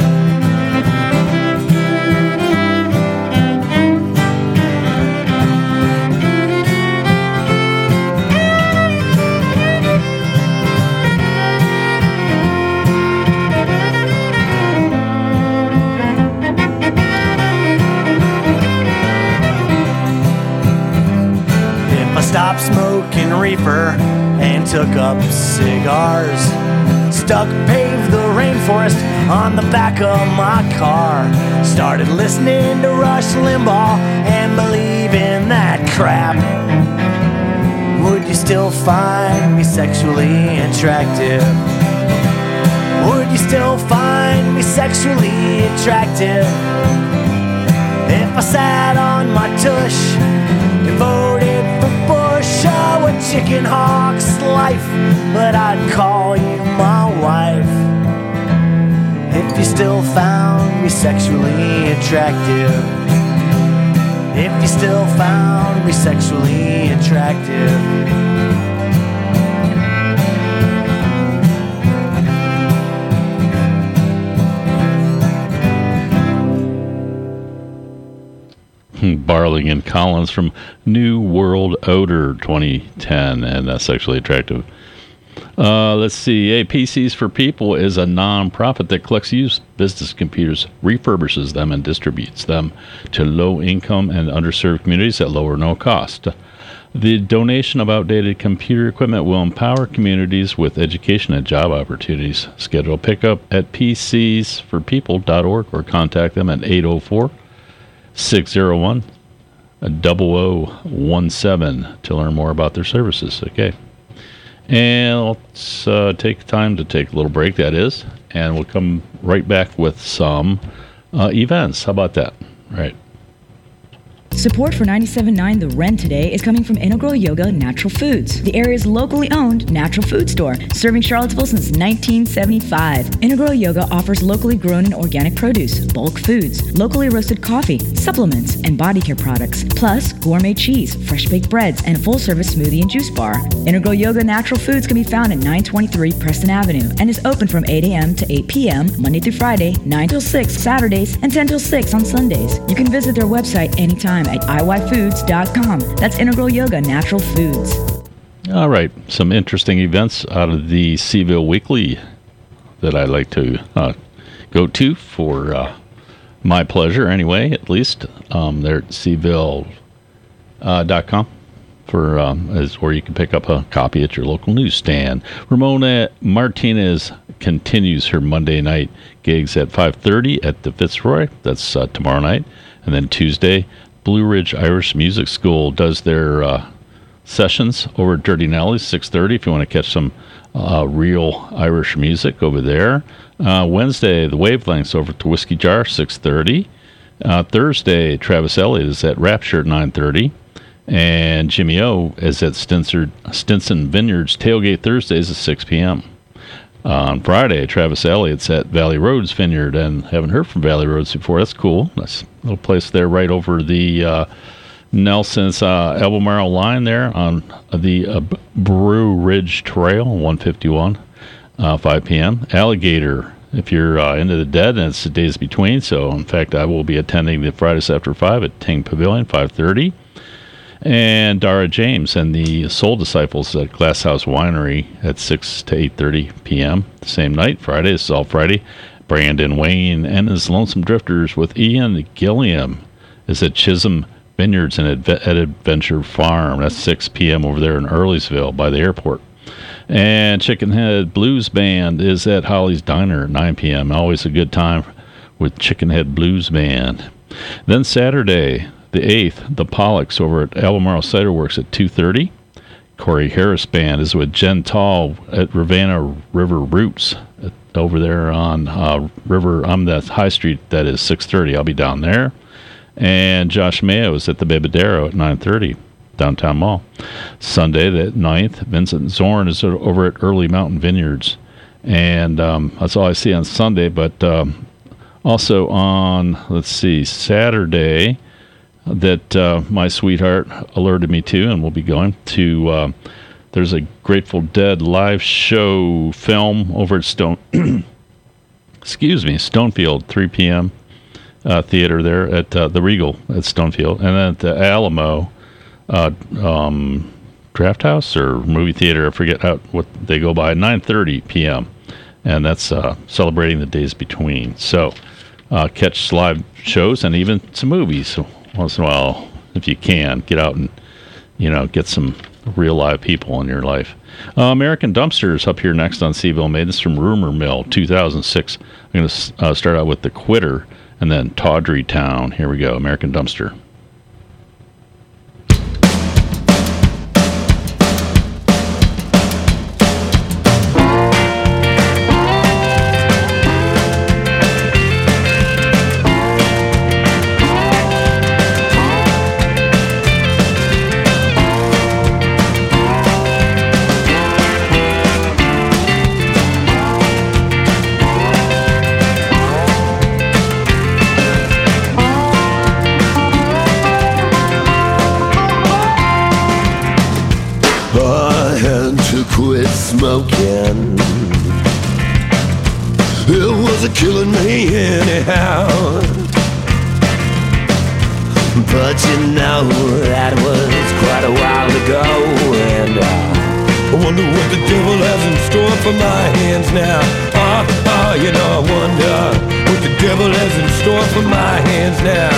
Stopped smoking reefer and took up cigars, stuck paved the rainforest on the back of my car, started listening to Rush Limbaugh and believing that crap, would you still find me sexually attractive? Would you still find me sexually attractive? If I sat on my tush and voted for Bush, I would chicken hawk's life, but I'd call you my wife. If you still found me sexually attractive. If you still found me sexually attractive. Barling and Collins from New World Odor twenty ten, and that's sexually attractive. Uh, let's see. Hey, P Cs for People is a non-profit that collects used business computers, refurbishes them, and distributes them to low-income and underserved communities at low or no cost. The donation of outdated computer equipment will empower communities with education and job opportunities. Schedule pickup at p c s for people dot org or contact them at eight oh four, six oh one, zero zero one seven to learn more about their services. Okay. And let's uh, take time to take a little break, that is, and we'll come right back with some uh, events. How about that? Right. Support for ninety-seven point nine The Wren today is coming from Integral Yoga Natural Foods, the area's locally owned natural food store, serving Charlottesville since nineteen seventy-five. Integral Yoga offers locally grown and organic produce, bulk foods, locally roasted coffee, supplements, and body care products, plus gourmet cheese, fresh baked breads, and a full-service smoothie and juice bar. Integral Yoga Natural Foods can be found at nine twenty-three Preston Avenue and is open from eight a.m. to eight p.m. Monday through Friday, nine till six Saturdays, and ten till six on Sundays. You can visit their website anytime at i y foods dot com. That's Integral Yoga Natural Foods. All right, some interesting events out of the Seaville Weekly that I like to uh, go to for uh, my pleasure, anyway, at least. Um, they're at seaville dot com for um, is where you can pick up a copy at your local newsstand. Ramona Martinez continues her Monday night gigs at five thirty at the Fitzroy. That's uh, tomorrow night, and then Tuesday, Blue Ridge Irish Music School does their uh, sessions over at Dirty Nelly's, six thirty, if you want to catch some uh, real Irish music over there. Uh, Wednesday, the Wavelengths over to Whiskey Jar, six thirty. Uh, Thursday, Travis Elliott is at Rapture at nine thirty. And Jimmy O is at Stinson, Stinson Vineyards Tailgate Thursdays at six p.m. Uh, on Friday, Travis Elliott's at Valley Roads Vineyard, and haven't heard from Valley Roads before. That's cool. Nice little place there right over the uh, Nelson's uh, Albemarle line there on the uh, Brew Ridge Trail, one fifty-one, uh, five p.m. Alligator, if you're uh, into the dead, and it's the days between. So, in fact, I will be attending the Fridays After five at Ting Pavilion, five thirty. And Dara James and the Soul Disciples at Glass House Winery at six to eight thirty p.m. the same night, Friday. This is all Friday. Brandon Wayne and his Lonesome Drifters with Ian Gilliam is at Chisholm Vineyards and Adve- at Adventure Farm. That's six p.m. over there in Earlysville by the airport. And Chickenhead Blues Band is at Holly's Diner at nine p.m. Always a good time with Chickenhead Blues Band. Then Saturday, the eighth, the Pollocks over at Albemarle Cider Works at two thirty. Corey Harris Band is with Jen Tall at Ravenna River Roots at, over there on uh, River, on that High Street. That is six thirty. I'll be down there. And Josh Mayo is at the Bebedero at nine thirty, downtown mall. Sunday, the ninth, Vincent Zorn is over at Early Mountain Vineyards. And um, that's all I see on Sunday. But um, also on, let's see, Saturday, that uh, my sweetheart alerted me to, and we'll be going to, uh, there's a Grateful Dead live show film over at Stone, excuse me, Stonefield, three p.m. Uh, theater there at uh, the Regal at Stonefield, and then at the Alamo uh, um, Draft House or movie theater, I forget how what they go by, nine thirty p.m. and that's uh, celebrating the days between. So uh, catch live shows and even some movies so once in a while if you can. Get out and you know get some real live people in your life. Uh, American Dumpsters up here next on Seville Made. This is from Rumor Mill, two thousand six. I'm going to uh, start out with The Quitter. And then Tawdry Town. Here we go, American Dumpster. Quit smoking. It was killing me anyhow. But you know that was quite a while ago, and uh, I wonder what the devil has in store for my hands now. Ah, uh, ah, uh, you know I wonder what the devil has in store for my hands now.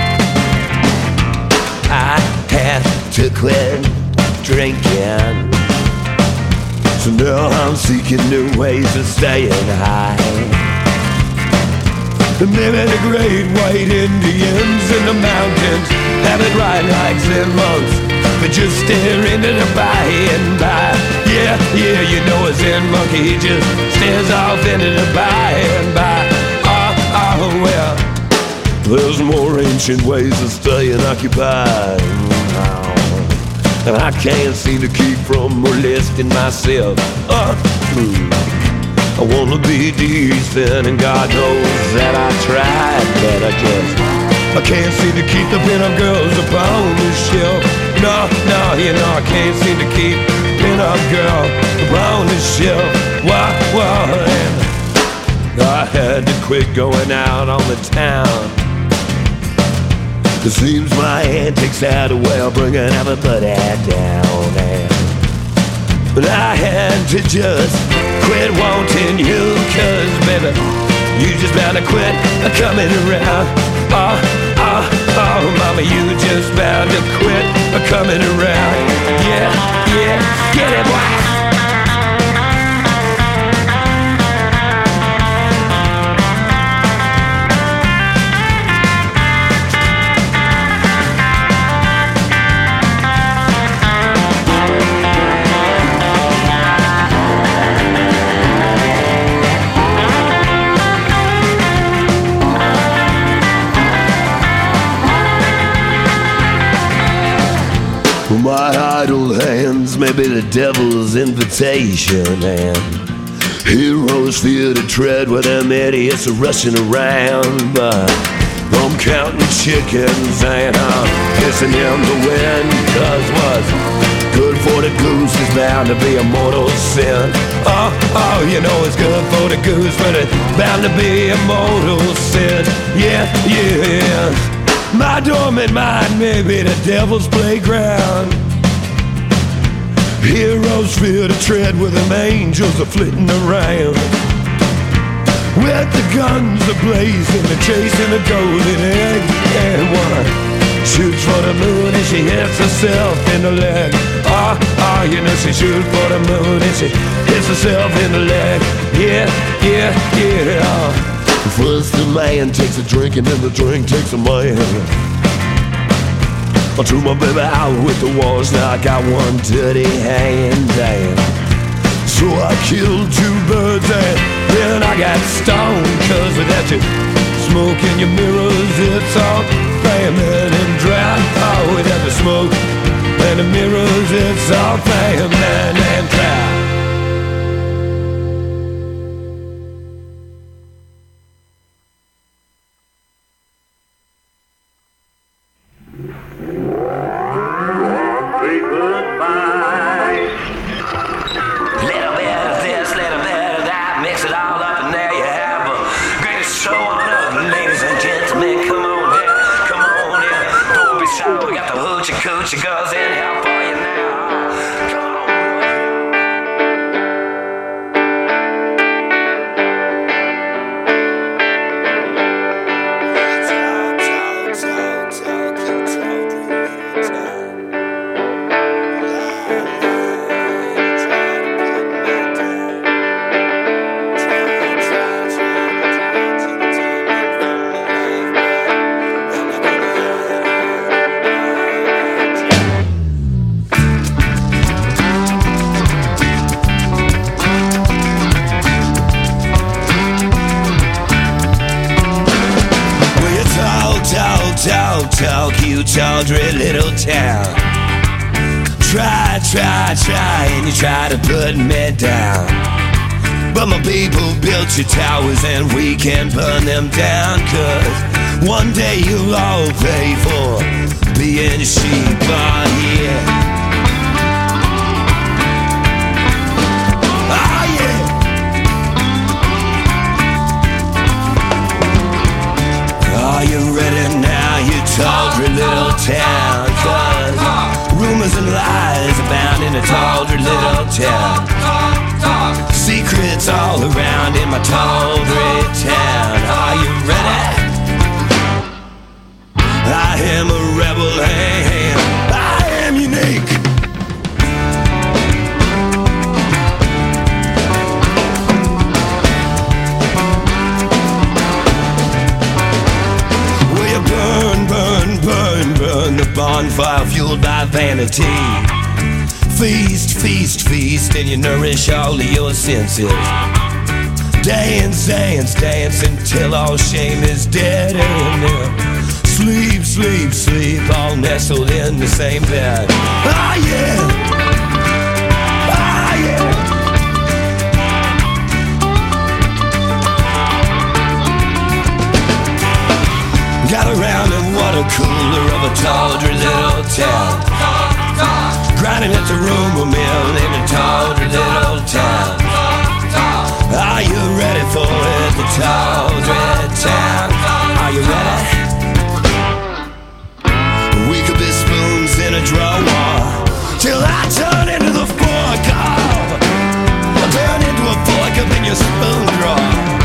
I had to quit drinking, so now I'm seeking new ways of staying high. And maybe the great white Indians in the mountains have it right like Zen monks, but just stare into the by and by. Yeah, yeah, you know a Zen monkey, he just stares off into the by and by. Oh, oh, well, there's more ancient ways of staying occupied. Oh. And I can't seem to keep from molesting myself. Uh, I wanna be decent, and God knows that I tried, but I just I can't seem to keep the pin-up girls upon the shelf. No, no, you know I can't seem to keep pin-up girl upon the shelf. Why, why? And I had to quit going out on the town. It seems my antics had a way of bringing everybody down, and but I had to just quit wanting you, cause baby, you just better quit coming around. Oh, oh, oh, mama, you just bound to quit coming around. Yeah, yeah, get it, boy. My idle hands may be the devil's invitation, and heroes fear to tread where them idiots are rushing around. But I'm counting chickens and I'm kissing him to win. Cause what's good for the goose is bound to be a mortal sin. Oh, oh, you know it's good for the goose, but it's bound to be a mortal sin. Yeah, yeah. My dormant mind may be the devil's playground. Heroes fear to tread where them angels are flitting around. With the guns a-blazing, they're chasing a golden egg. And one shoots for the moon and she hits herself in the leg. Ah, ah, you know she shoots for the moon and she hits herself in the leg. Yeah, yeah, yeah. First the man takes a drink and then the drink takes a man. I threw my baby out with the walls, now I got one dirty hand down. So I killed two birds and then I got stoned. Cause without you smoke in your mirrors, it's all famine and drought. Oh, without the smoke and the mirrors, it's all famine and drought. Tawdry little town. Try, try, try, and you try to put me down. But my people built your towers and we can burn them down. Cause one day you'll all pay for being sheep. Oh yeah. Are you ready now, you tawdry little town? Cause rumors and lies abound in a tawdry little town. Secrets all around in my tawdry town. Are you ready? I am a rebel and I am unique. Burn, burn, burn, burn the bonfire fueled by vanity. Feast, feast, feast, and you nourish all of your senses. Dance, dance, dance until all shame is dead. And uh, sleep, sleep, sleep, all nestled in the same bed. Ah, yeah! Ah, yeah! Got around in water cooler of a tawdry little town. Grinding at the rumor mill in a tawdry little town. Are you ready for it, the tawdry town? Are you ready? We could be spoons in a drawer till I turn into the fork. Oh, I'll turn into a fork up in your spoon drawer.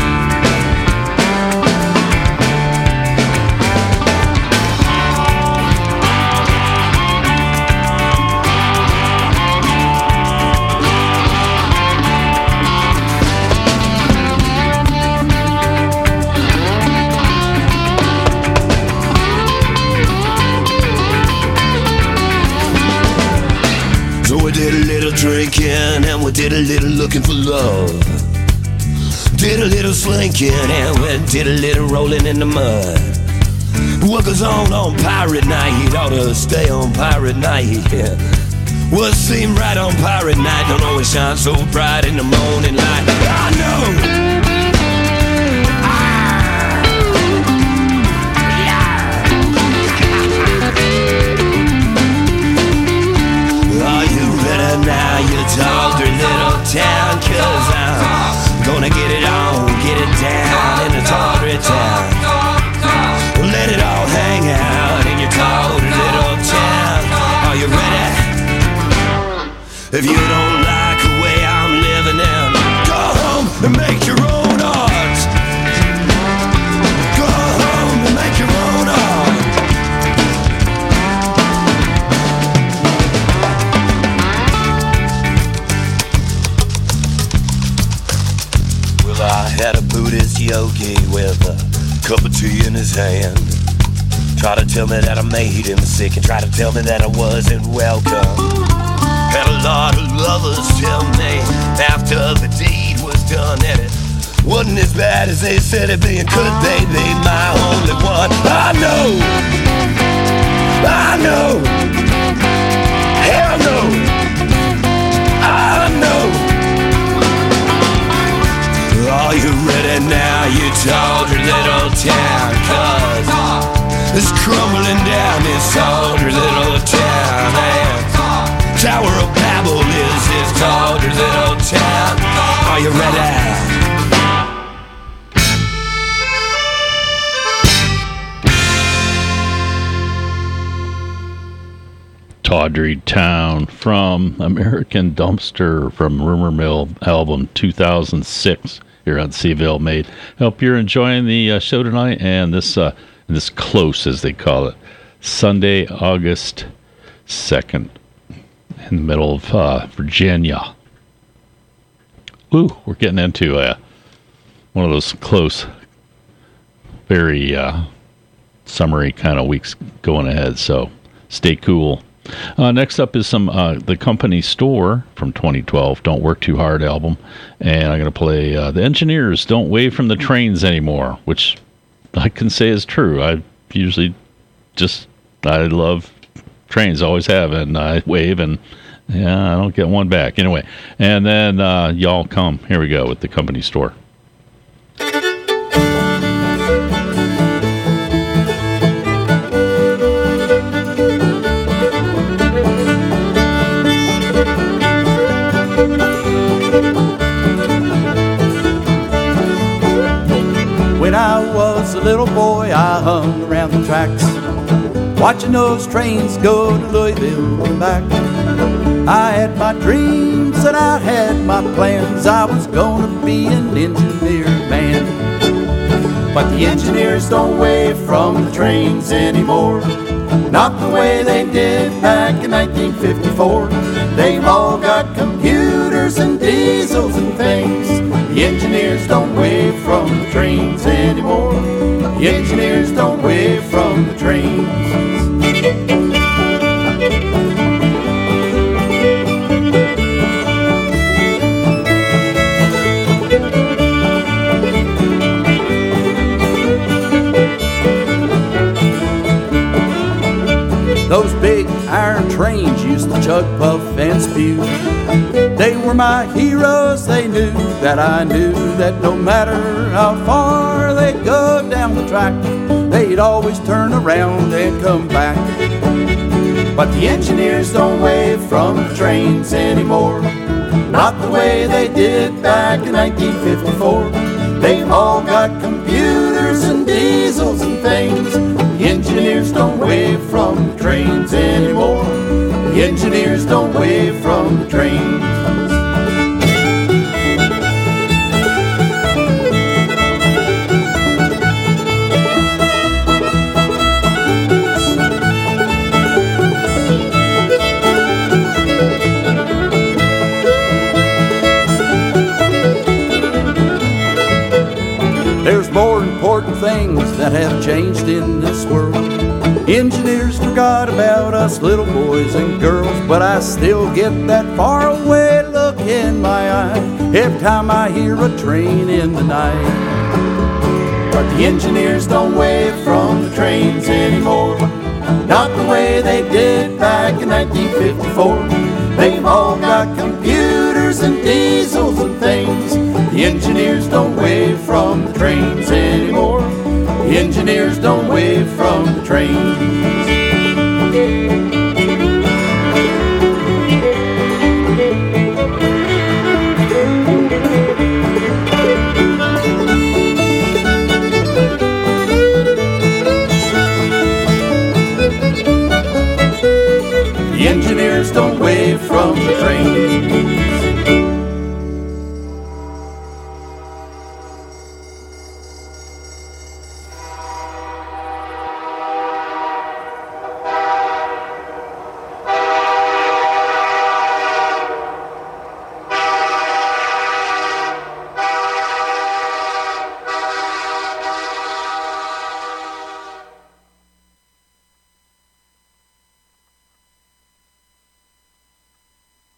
Did a little drinking and we did a little looking for love. Did a little slinking and we did a little rolling in the mud. What goes on on pirate night ought to stay on pirate night. Yeah. What seemed right on pirate night don't always shine so bright in the morning light. I know. Ah. Yeah. If you don't like the way I'm living, then go home and make your own art. Go home and make your own art. Well, I had a Buddhist yogi with a cup of tea in his hand. Try to tell me that I made him sick and try to tell me that I wasn't welcome. Had a lot of lovers tell me after the deed was done that it wasn't as bad as they said it be, and could they be my only one? I know, I know, hell no, I know. Are you ready now, you Tawdry little town? Cause it's crumbling down this Tawdry little town, and Tower of Babel is this Tawdry little town. Are you ready? Tawdry Town from American Dumpster from Rumor Mill album two thousand six here on Seville Made. Hope you're enjoying the uh, show tonight and this uh, this close, as they call it, Sunday, August second, in the middle of uh, Virginia. Ooh, we're getting into uh, one of those close, very uh, summery kind of weeks going ahead, so stay cool. Uh, next up is some uh, The Company Store from twenty twelve, Don't Work Too Hard album. And I'm going to play uh, The Engineers, Don't Wave from the Trains Anymore, which I can say is true. I usually just, I love trains, always have, and I wave, and yeah, I don't get one back. Anyway, and then uh, Y'all Come. Here we go with The Company Store. When I was a little boy, I hung around the tracks, watching those trains go to Louisville and back. I had my dreams and I had my plans. I was gonna be an engineer man. But the engineers don't wave from the trains anymore, not the way they did back in nineteen fifty-four. They've all got computers and diesels and things. The engineers don't wave from the trains anymore. The engineers don't wave from the trains. Those big iron trains used to chug, puff, and spew. They were my heroes, they knew that I knew that no matter how far they'd go down the track, they'd always turn around and come back. But the engineers don't wave from the trains anymore, not the way they did back in nineteen fifty-four. They've all got computers and diesels and things. The engineers don't wave from the trains anymore. The engineers don't wave from the trains. There's more important things that have changed in this world. Engineers forgot about us little boys and girls, but I still get that faraway look in my eye every time I hear a train in the night. But the engineers don't wave from the trains anymore, not the way they did back in nineteen fifty-four. They've all got computers and diesels and things. The engineers don't wave from the trains anymore. The engineers don't wave from the trains. The engineers don't wave from the trains.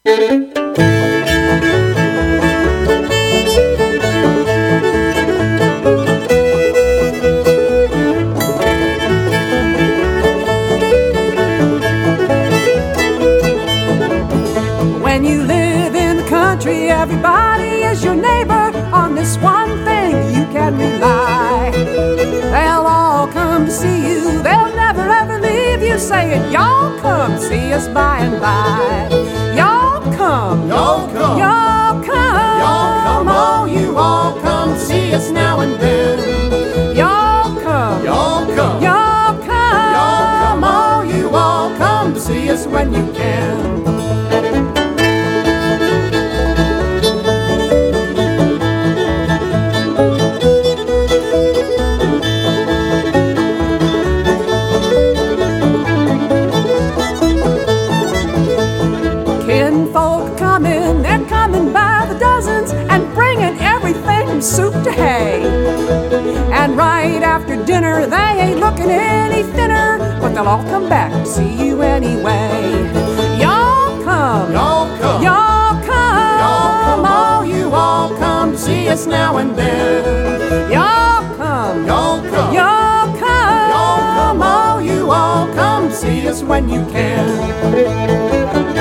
When you live in the country, everybody is your neighbor. On this one thing you can rely. They'll all come to see you. They'll never ever leave you, saying, y'all come see us by and by. Y'all come, y'all come, y'all come, y'all come. Oh, you all come see us now and then. Y'all come, y'all come, y'all come, y'all come. Oh, you all come to see us when you can. Soup to hay. And right after dinner they ain't looking any thinner, but they'll all come back to see you anyway. Y'all come, y'all come, y'all come, y'all come. Oh, you all come to see us now and then. Y'all come, y'all come, y'all come, y'all come. Oh, you all come to see us when you can.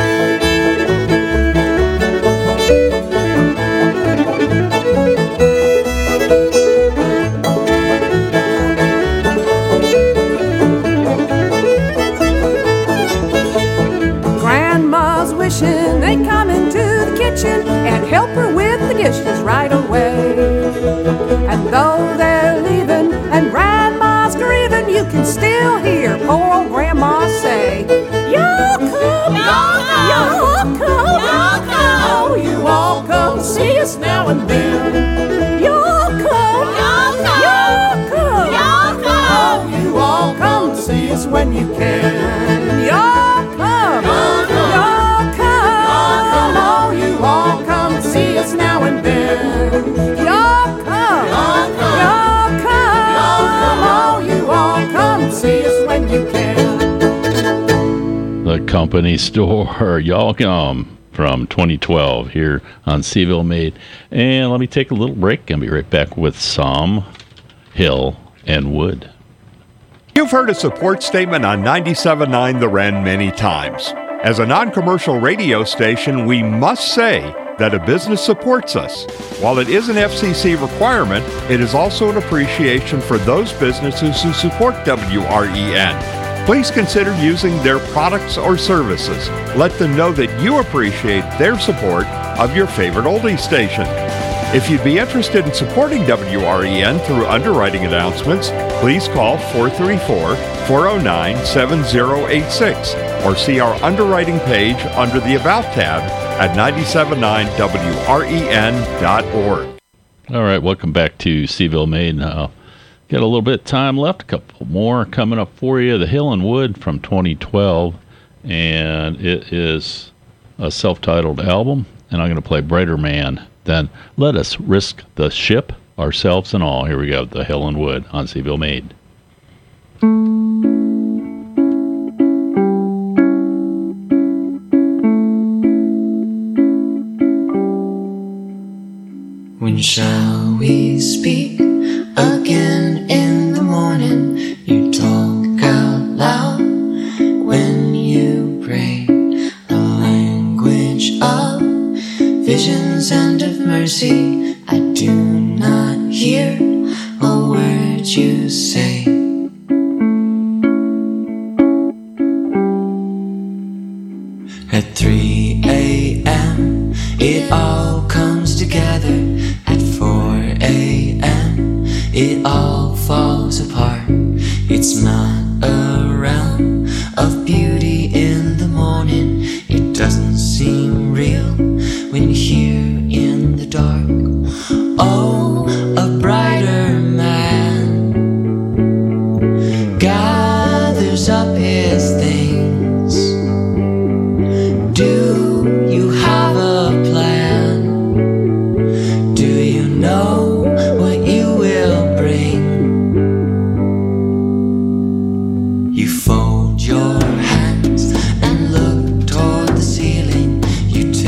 They come into the kitchen and help her with the dishes right away. And though they're leaving and Grandma's grieving, you can still hear poor old Grandma say, y'all come, y'all come, y'all come, y'all come. Oh, you all come see us now and then. Y'all come, y'all come, y'all come, y'all come. Oh, you all come see us when you can. Y'all come, y'all come, y'all all come see us now and then. Y'all come, y'all come, y'all come, y'all come. Oh, you all come see us when you can. The Company Store, y'all come, from twenty twelve here on Seville Made. And let me take a little break and be right back with Some, Hill, and Wood. You've heard a support statement on ninety-seven point nine The Wren many times. As a non-commercial radio station, we must say that a business supports us. While it is an F C C requirement, it is also an appreciation for those businesses who support W R E N. Please consider using their products or services. Let them know that you appreciate their support of your favorite oldies station. If you'd be interested in supporting W R E N through underwriting announcements, please call four three four, four zero nine, seven zero eight six or see our underwriting page under the About tab at nine seven nine W R E N dot org. All right, welcome back to Seville Made. Now, got a little bit of time left, a couple more coming up for you. The Hill and Wood from twenty twelve, and it is a self-titled album, and I'm going to play Brighter Man. Then let us risk the ship, ourselves and all. Here we go, The Hill and Wood on Seville Made. When shall we speak again in the morning? You talk out loud when you pray, the language of visions and of mercy. I do not hear a word you say. At three a.m. it all comes together. At four a.m. it all falls apart. It's not a realm of beauty in the morning. It doesn't seem real when you're here in the dark. Oh, a brighter man gathers up his things. Do you have a plan? Do you know what you will bring? You fold your hands and look toward the ceiling. You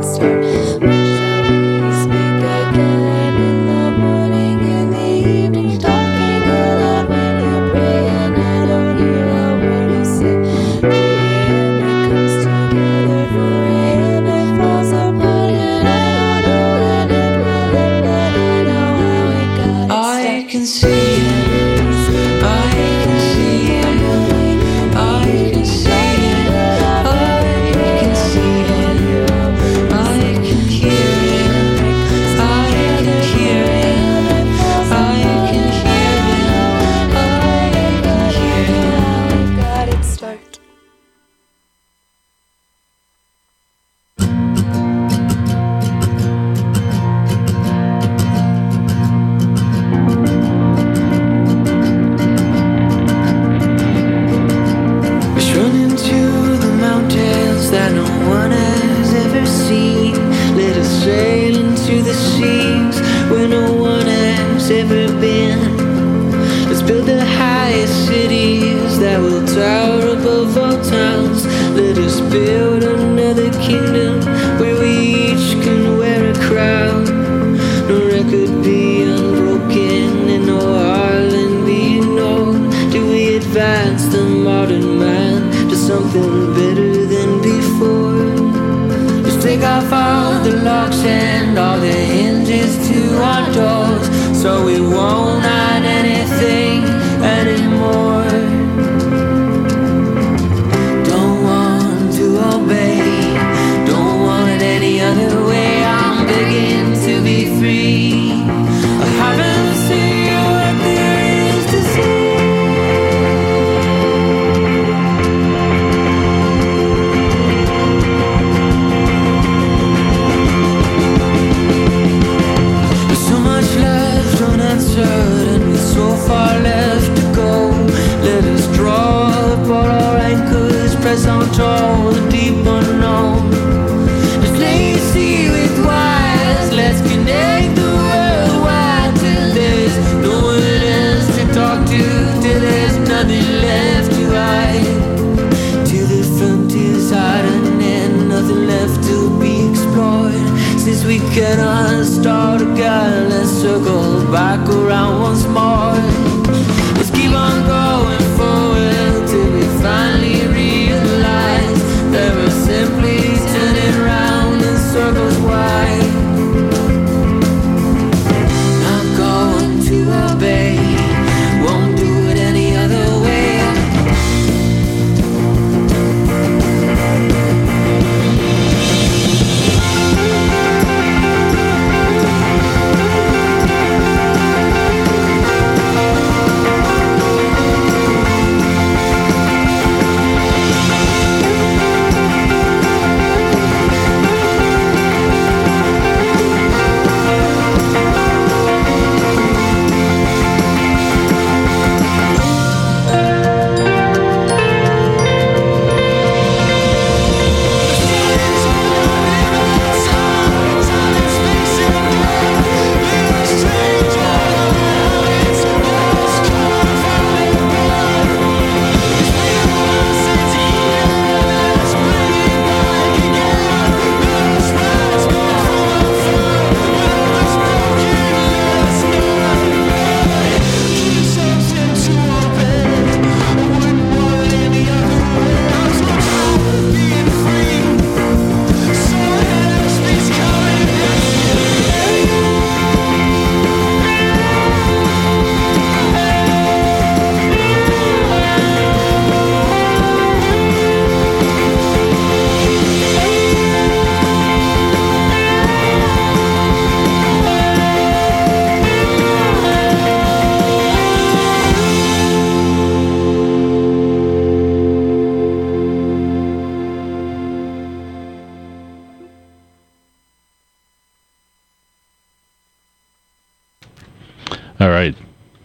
All right.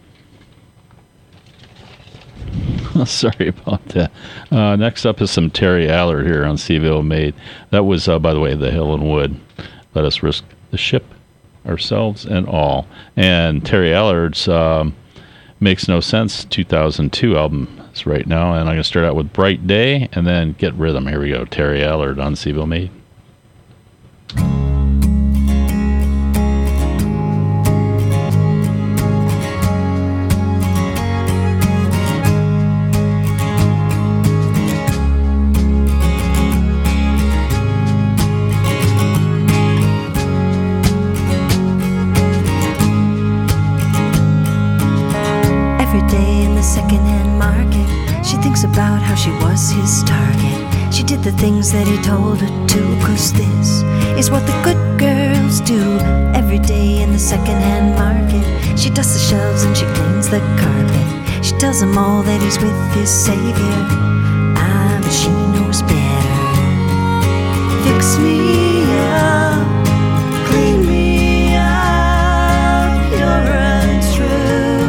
Sorry about that. Uh, next up is some Terry Allard here on C-Ville Made. That was, uh, by the way, the Hill and Wood. Let us risk the ship, ourselves, and all. And Terry Allard's um, Makes No Sense two thousand two album is right now. And I'm going to start out with Bright Day and then Get Rhythm. Here we go. Terry Allard on C-Ville Made. secondhand market. She thinks about how she was his target. She did the things that he told her to, 'cause this is what the good girls do every day in the secondhand market. She dusts the shelves and she cleans the carpet. She tells him all that he's with his savior. Ah, but she knows better. Fix me up, clean me up, pure and true.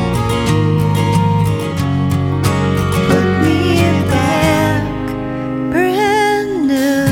Put me back brand new.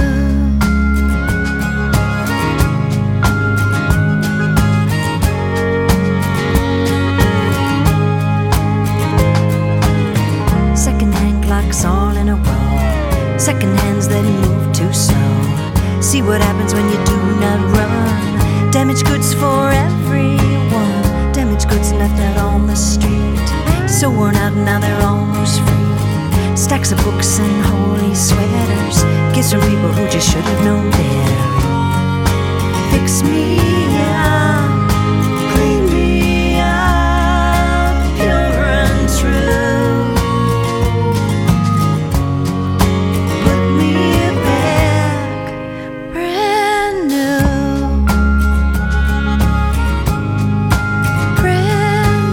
Second-hand clocks all in a row. Second hands that move too slow. See what happens when you do not run. Damaged goods for everyone. Damaged goods left out on the street. So worn out and now they're almost free. Stacks of books and holy sweaters. Gifts from people who just should have known better. Fix me up, clean me up, pure and true. Put me back brand new. Brand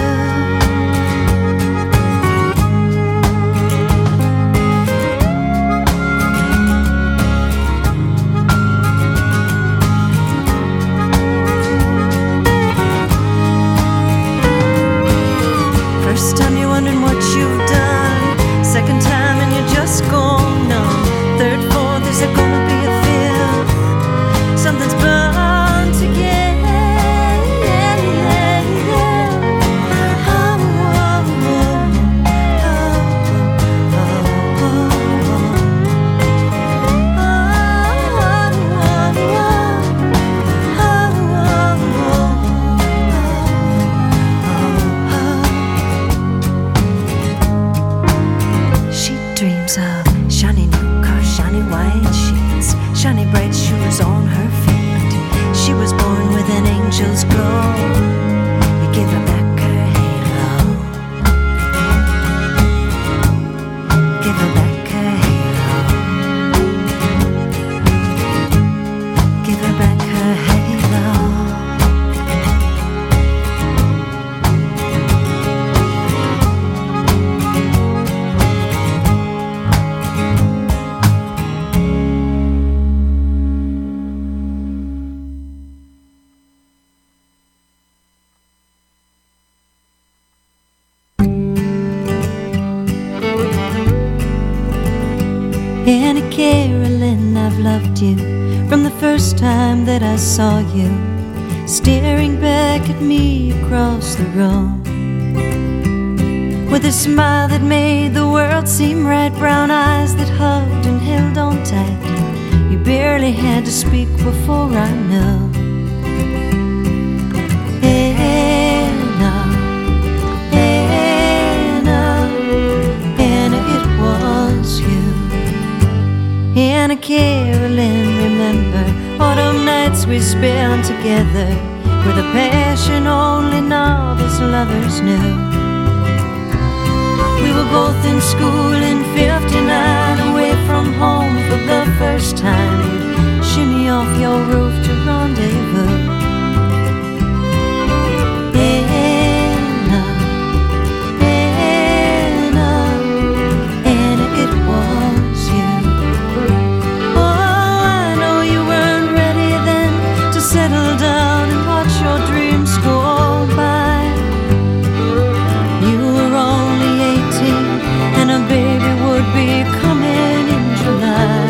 First time you're wondering what you've done. Second time and you're just gone numb. Third, fourth, is there gonna be a fifth? Something's bound to get. She dreams of shiny new cars, shiny white sheets, shiny bright shoes on her feet. She was born with an angel's glow. You give her back her halo. Give her back her halo. Give her back her halo. Anna Carolyn, I've loved you from the first time that I saw you, staring back at me across the room, with a smile that made the world seem right, brown eyes that hugged and held on tight. You barely had to speak before I knew. Anna, Anna, Anna, it was you. Anna Carolyn, remember autumn nights we spent together, with a passion only novice lovers knew. We were both in school in fifty-nine, away from home for the first time. You'd shimmy off your roof to rendezvous. Anna, Anna, Anna, it was you. Oh, I know you weren't ready then to settle down and watch your dreams go by. You were only eighteen and a baby would be coming in July.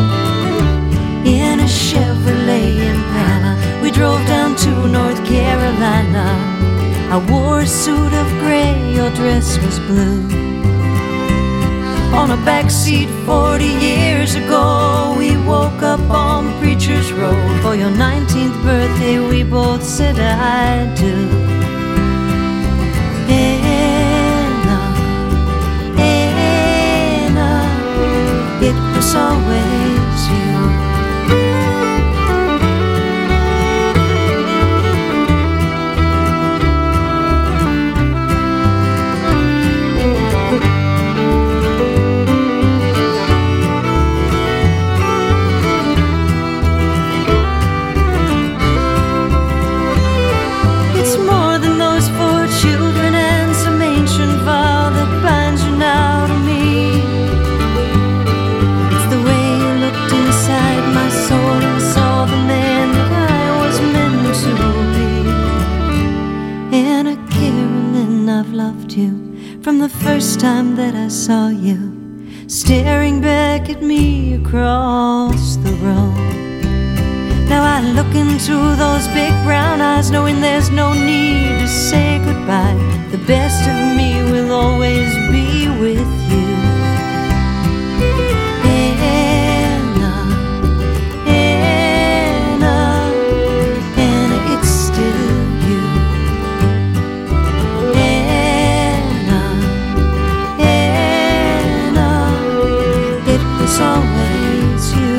In a Chevrolet Impala we drove down to North Carolina. I wore a suit of gray, your dress was blue. On a backseat forty years ago, we woke up on Preacher's Road. For your nineteenth birthday we both said I do. Anna, Anna, it was always you. first time that I saw you staring back at me across the road. Now I look into those big brown eyes, knowing there's no need to say goodbye. The best of me will always be with you. Anna, Anna, Anna, it's still you. Anna, Anna, it was always you.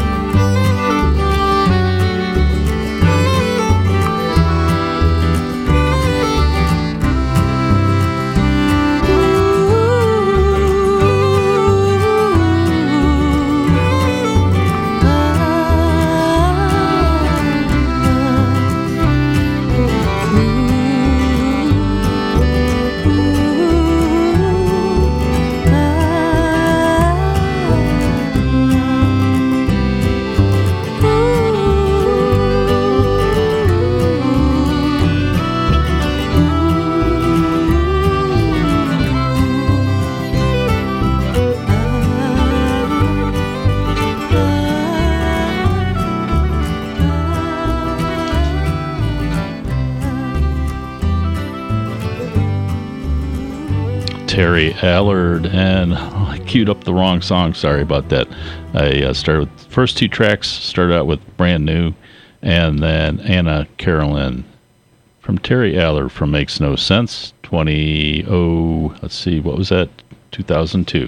Terry Allard, and oh, I queued up the wrong song. Sorry about that. I uh, started with the first two tracks, started out with Brand New, and then Anna Carolyn from Terry Allard from Makes No Sense, twenty oh, let's see, what was that? two thousand two.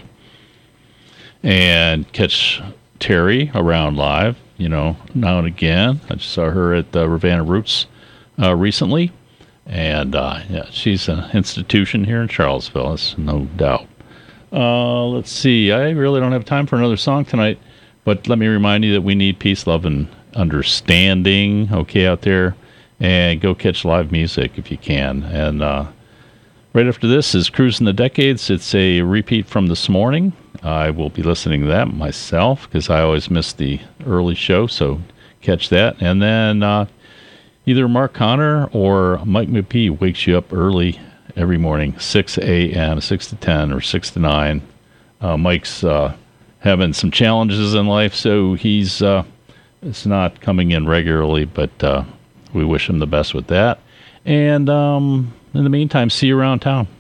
And catch Terry around live, you know, now and again. I just saw her at the Ravenna Roots uh, recently. And, uh, yeah, she's an institution here in Charlottesville, that's no doubt. Uh, let's see. I really don't have time for another song tonight, but let me remind you that we need peace, love, and understanding, okay, out there. And go catch live music if you can. And uh, right after this is Cruising the Decades. It's a repeat from this morning. I will be listening to that myself because I always miss the early show, so catch that. And then... Uh, Either Mark Connor or Mike McPhee wakes you up early every morning, six a.m., six to ten or six to nine. Uh, Mike's uh, having some challenges in life, so he's uh, it's not coming in regularly, but uh, we wish him the best with that. And um, in the meantime, see you around town.